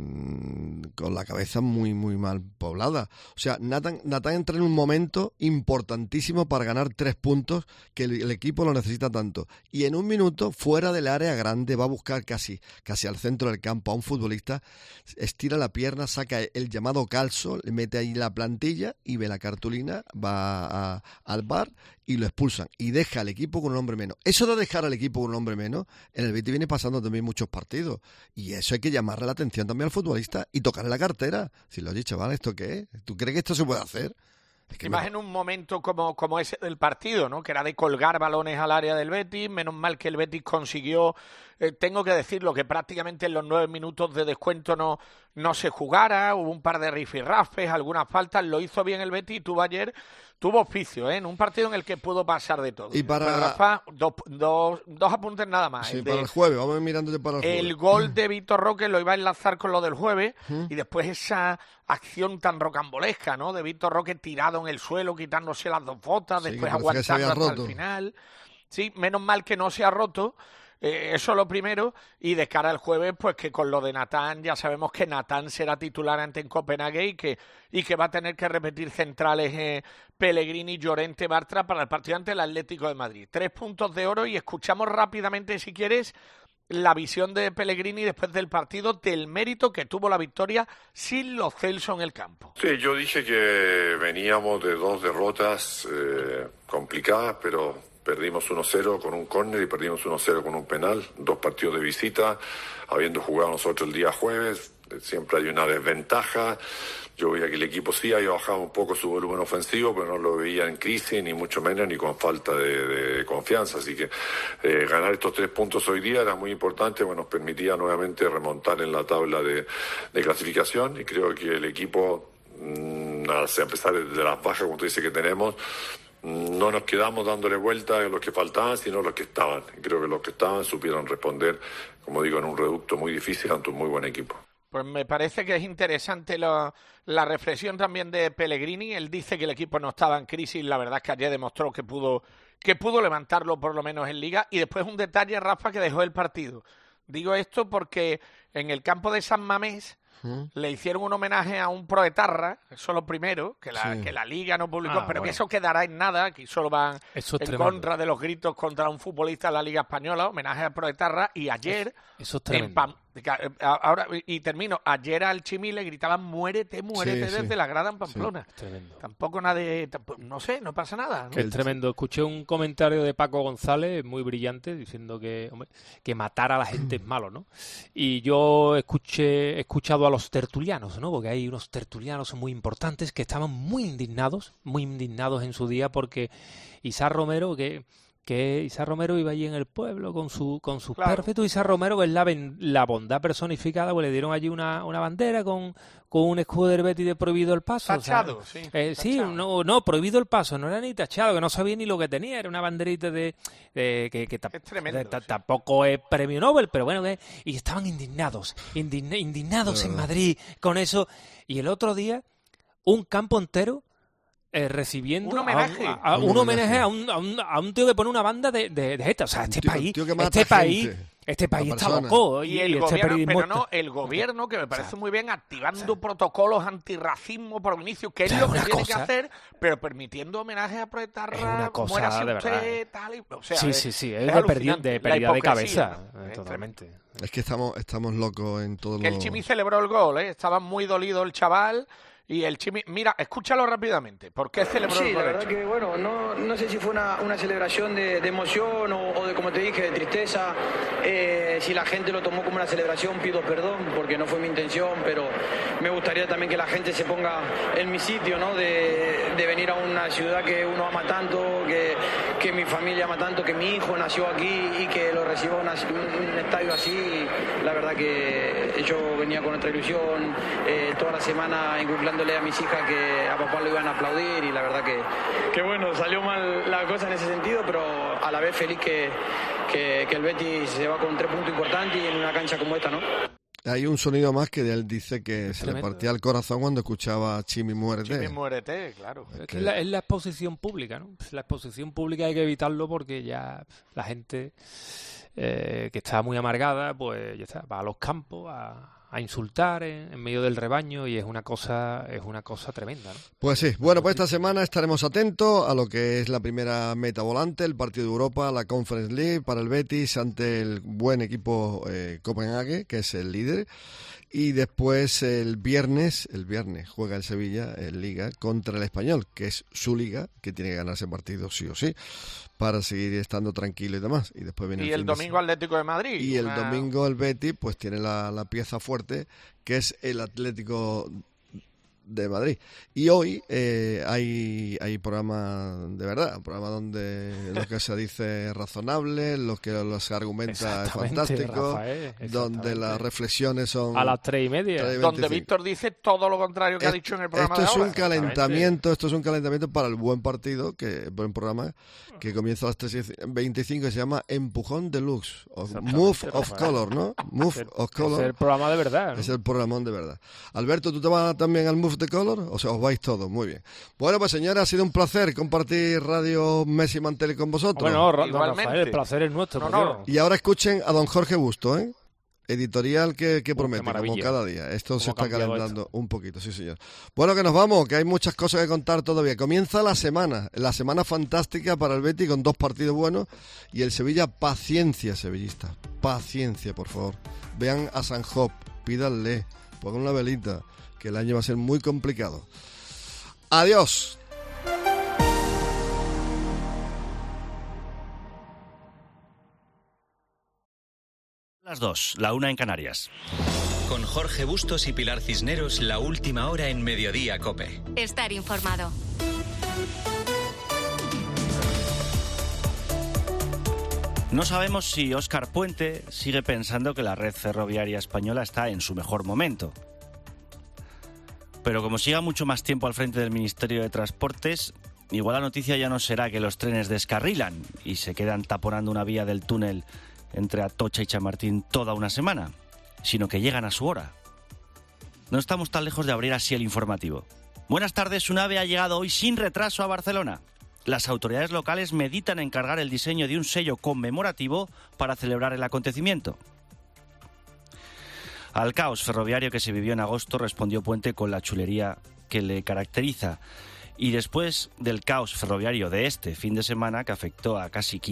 con la cabeza muy muy mal poblada. O sea, Natán entra en un momento importantísimo para ganar 3 puntos, que el equipo lo necesita tanto, y en un minuto fuera del área grande va a buscar casi al centro del campo a un futbolista, estira la pierna, saca el llamado calzo, le mete ahí la plantilla y ve la cartulina, va al bar y lo expulsan y deja al equipo con un hombre menos. Eso de dejar al equipo con un hombre menos, en el Betis viene pasando también muchos partidos, y eso hay que llamarle la atención también al futbolista y tocarle la cartera. Si oye, chaval, ¿esto qué es? ¿Tú crees que esto se puede hacer? Es que más en un momento como ese del partido, ¿no? Que era de colgar balones al área del Betis. Menos mal que el Betis consiguió, tengo que decirlo, que prácticamente en los 9 minutos de descuento no se jugara. Hubo un par de rifirrafes, algunas faltas. Lo hizo bien el Betis. Tuvo oficio, en un partido en el que pudo pasar de todo. Y para Rafa, dos apuntes nada más. Sí, para el jueves, vamos mirándote para el jueves. El gol de Vitor Roque lo iba a enlazar con lo del jueves, y después esa acción tan rocambolesca, ¿no? De Vitor Roque tirado en el suelo, quitándose las 2 botas, después aguantando hasta el final. Sí, menos mal que no se ha roto. Eso lo primero, y de cara al jueves, pues que con lo de Natán, ya sabemos que Natán será titular ante Copenhague y que va a tener que repetir centrales Pellegrini, Llorente, Bartra para el partido ante el Atlético de Madrid. 3 puntos de oro, y escuchamos rápidamente, si quieres, la visión de Pellegrini después del partido, del mérito que tuvo la victoria sin los Celso en el campo. Sí, yo dije que veníamos de 2 derrotas complicadas, pero perdimos 1-0 con un córner y perdimos 1-0 con un penal, 2 partidos de visita, habiendo jugado nosotros el día jueves, siempre hay una desventaja. Yo veía que el equipo sí había bajado un poco su volumen ofensivo, pero no lo veía en crisis, ni mucho menos, ni con falta de confianza. Así que ganar estos 3 puntos hoy día era muy importante, nos permitía nuevamente remontar en la tabla de clasificación, y creo que el equipo, a pesar de las bajas, como tú dices, que tenemos, no nos quedamos dándole vuelta a los que faltaban, sino los que estaban. Y creo que los que estaban supieron responder, como digo, en un reducto muy difícil ante un muy buen equipo. Pues me parece que es interesante la reflexión también de Pellegrini. Él dice que el equipo no estaba en crisis. La verdad es que ayer demostró que pudo levantarlo por lo menos en Liga. Y después un detalle, Rafa, que dejó el partido. Digo esto porque en el campo de San Mamés le hicieron un homenaje a un proetarra, eso es lo primero, que la Liga no publicó, pero que eso quedará en nada, que solo van en contra de los gritos contra un futbolista de la Liga Española, homenaje a proetarra, y ayer, eso es tremendo. Ahora, y termino, ayer al Chimi le gritaban muérete desde la grada en Pamplona. Tampoco nadie, no sé, no pasa nada, ¿no? Es tremendo. Escuché un comentario de Paco González muy brillante diciendo que matar a la gente es malo, ¿no? Y yo he escuchado a los tertulianos, ¿no? Porque hay unos tertulianos muy importantes que estaban muy indignados en su día porque Isá Romero, que Isá Romero iba allí en el pueblo con sus perros. Isá Romero, que es la bondad personificada, pues le dieron allí una bandera con un escudo del Betis de prohibido el paso. Tachado, o sea, sí, no, prohibido el paso, no era ni tachado, que no sabía ni lo que tenía, era una banderita que tampoco es premio Nobel, pero bueno, y estaban indignados en Madrid con eso. Y el otro día un campo entero recibiendo un homenaje a un tío que pone una banda de esta. O sea, este país está loco. Y el gobierno, pero no, el gobierno, que me parece muy bien, activando protocolos antirracismo por inicio, que es lo que tiene que hacer, pero permitiendo homenajes a Proetarra, como era si de usted, verdad. tal y, o sea, sí, es de pérdida de cabeza, totalmente. Es que estamos locos en todo lo... El Chimi celebró el gol, estaba muy dolido el chaval. Y el Chimi, mira, escúchalo rápidamente. ¿Por qué celebró el gol? Sí, la verdad que, bueno, no sé si fue una celebración de emoción o de, como te dije, de tristeza. Si la gente lo tomó como una celebración, pido perdón, porque no fue mi intención, pero me gustaría también que la gente se ponga en mi sitio, ¿no? De venir a una ciudad que uno ama tanto, que mi familia ama tanto, que mi hijo nació aquí y que lo reciba un estadio así. La verdad que yo venía con otra ilusión, toda la semana inculcándole a mis hijas que a papá lo iban a aplaudir, y la verdad que bueno, salió mal la cosa en ese sentido, pero a la vez feliz que el Betis se va con 3 puntos importantes y en una cancha como esta, ¿no? Hay un sonido más que él dice que se le partía el corazón cuando escuchaba Chimi muérete. Chimi muérete, claro. Es la exposición pública, ¿no? La exposición pública hay que evitarlo porque ya la gente que está muy amargada, pues ya está, va a los campos a insultar en medio del rebaño, y es una cosa tremenda, ¿no? Pues sí, bueno, pues esta semana estaremos atentos a lo que es la primera meta volante, el partido de Europa, la Conference League para el Betis ante el buen equipo Copenhague, que es el líder, y después el viernes juega el Sevilla en Liga contra el Español, que es su liga, que tiene que ganar ese partido sí o sí para seguir estando tranquilo y demás. Y después viene el domingo Atlético de Madrid. Y el domingo el Betis pues tiene la pieza fuerte, que es el Atlético de Madrid. Y hoy hay programa de verdad, un programa donde lo que se dice es razonable, lo que se argumenta es fantástico, Rafael, donde las reflexiones son a las 3:30, donde Víctor dice todo lo contrario que ha dicho en el programa. Esto es un calentamiento para el buen partido, buen programa que comienza a las 3:25, que se llama Empujón Deluxe, Move of Color, ¿no? Move of Color. Es el programa de verdad, ¿no? Es el programón de verdad. Alberto, ¿tú te vas también al Move de Color? O sea, os vais todos, muy bien. Bueno, pues señora, ha sido un placer compartir Radio Messi Mantel con vosotros. Bueno, Rafael, el placer es nuestro. Y ahora escuchen a don Jorge Busto, editorial que promete, como cada día. Esto se está calentando un poquito, sí señor. Bueno, que nos vamos, que hay muchas cosas que contar todavía. Comienza la semana fantástica para el Betis con 2 partidos buenos, y el Sevilla, paciencia sevillista, paciencia, por favor. Vean a San Job, pídanle, pongan una velita, que el año va a ser muy complicado. Adiós. Las 2, la 1 en Canarias. Con Jorge Bustos y Pilar Cisneros, la última hora en Mediodía COPE. Estar informado. No sabemos si Óscar Puente sigue pensando que la red ferroviaria española está en su mejor momento. Pero como siga mucho más tiempo al frente del Ministerio de Transportes, igual la noticia ya no será que los trenes descarrilan y se quedan taponando una vía del túnel entre Atocha y Chamartín toda una semana, sino que llegan a su hora. No estamos tan lejos de abrir así el informativo. Buenas tardes, un AVE ha llegado hoy sin retraso a Barcelona. Las autoridades locales meditan encargar el diseño de un sello conmemorativo para celebrar el acontecimiento. Al caos ferroviario que se vivió en agosto respondió Puente con la chulería que le caracteriza. Y después del caos ferroviario de este fin de semana, que afectó a casi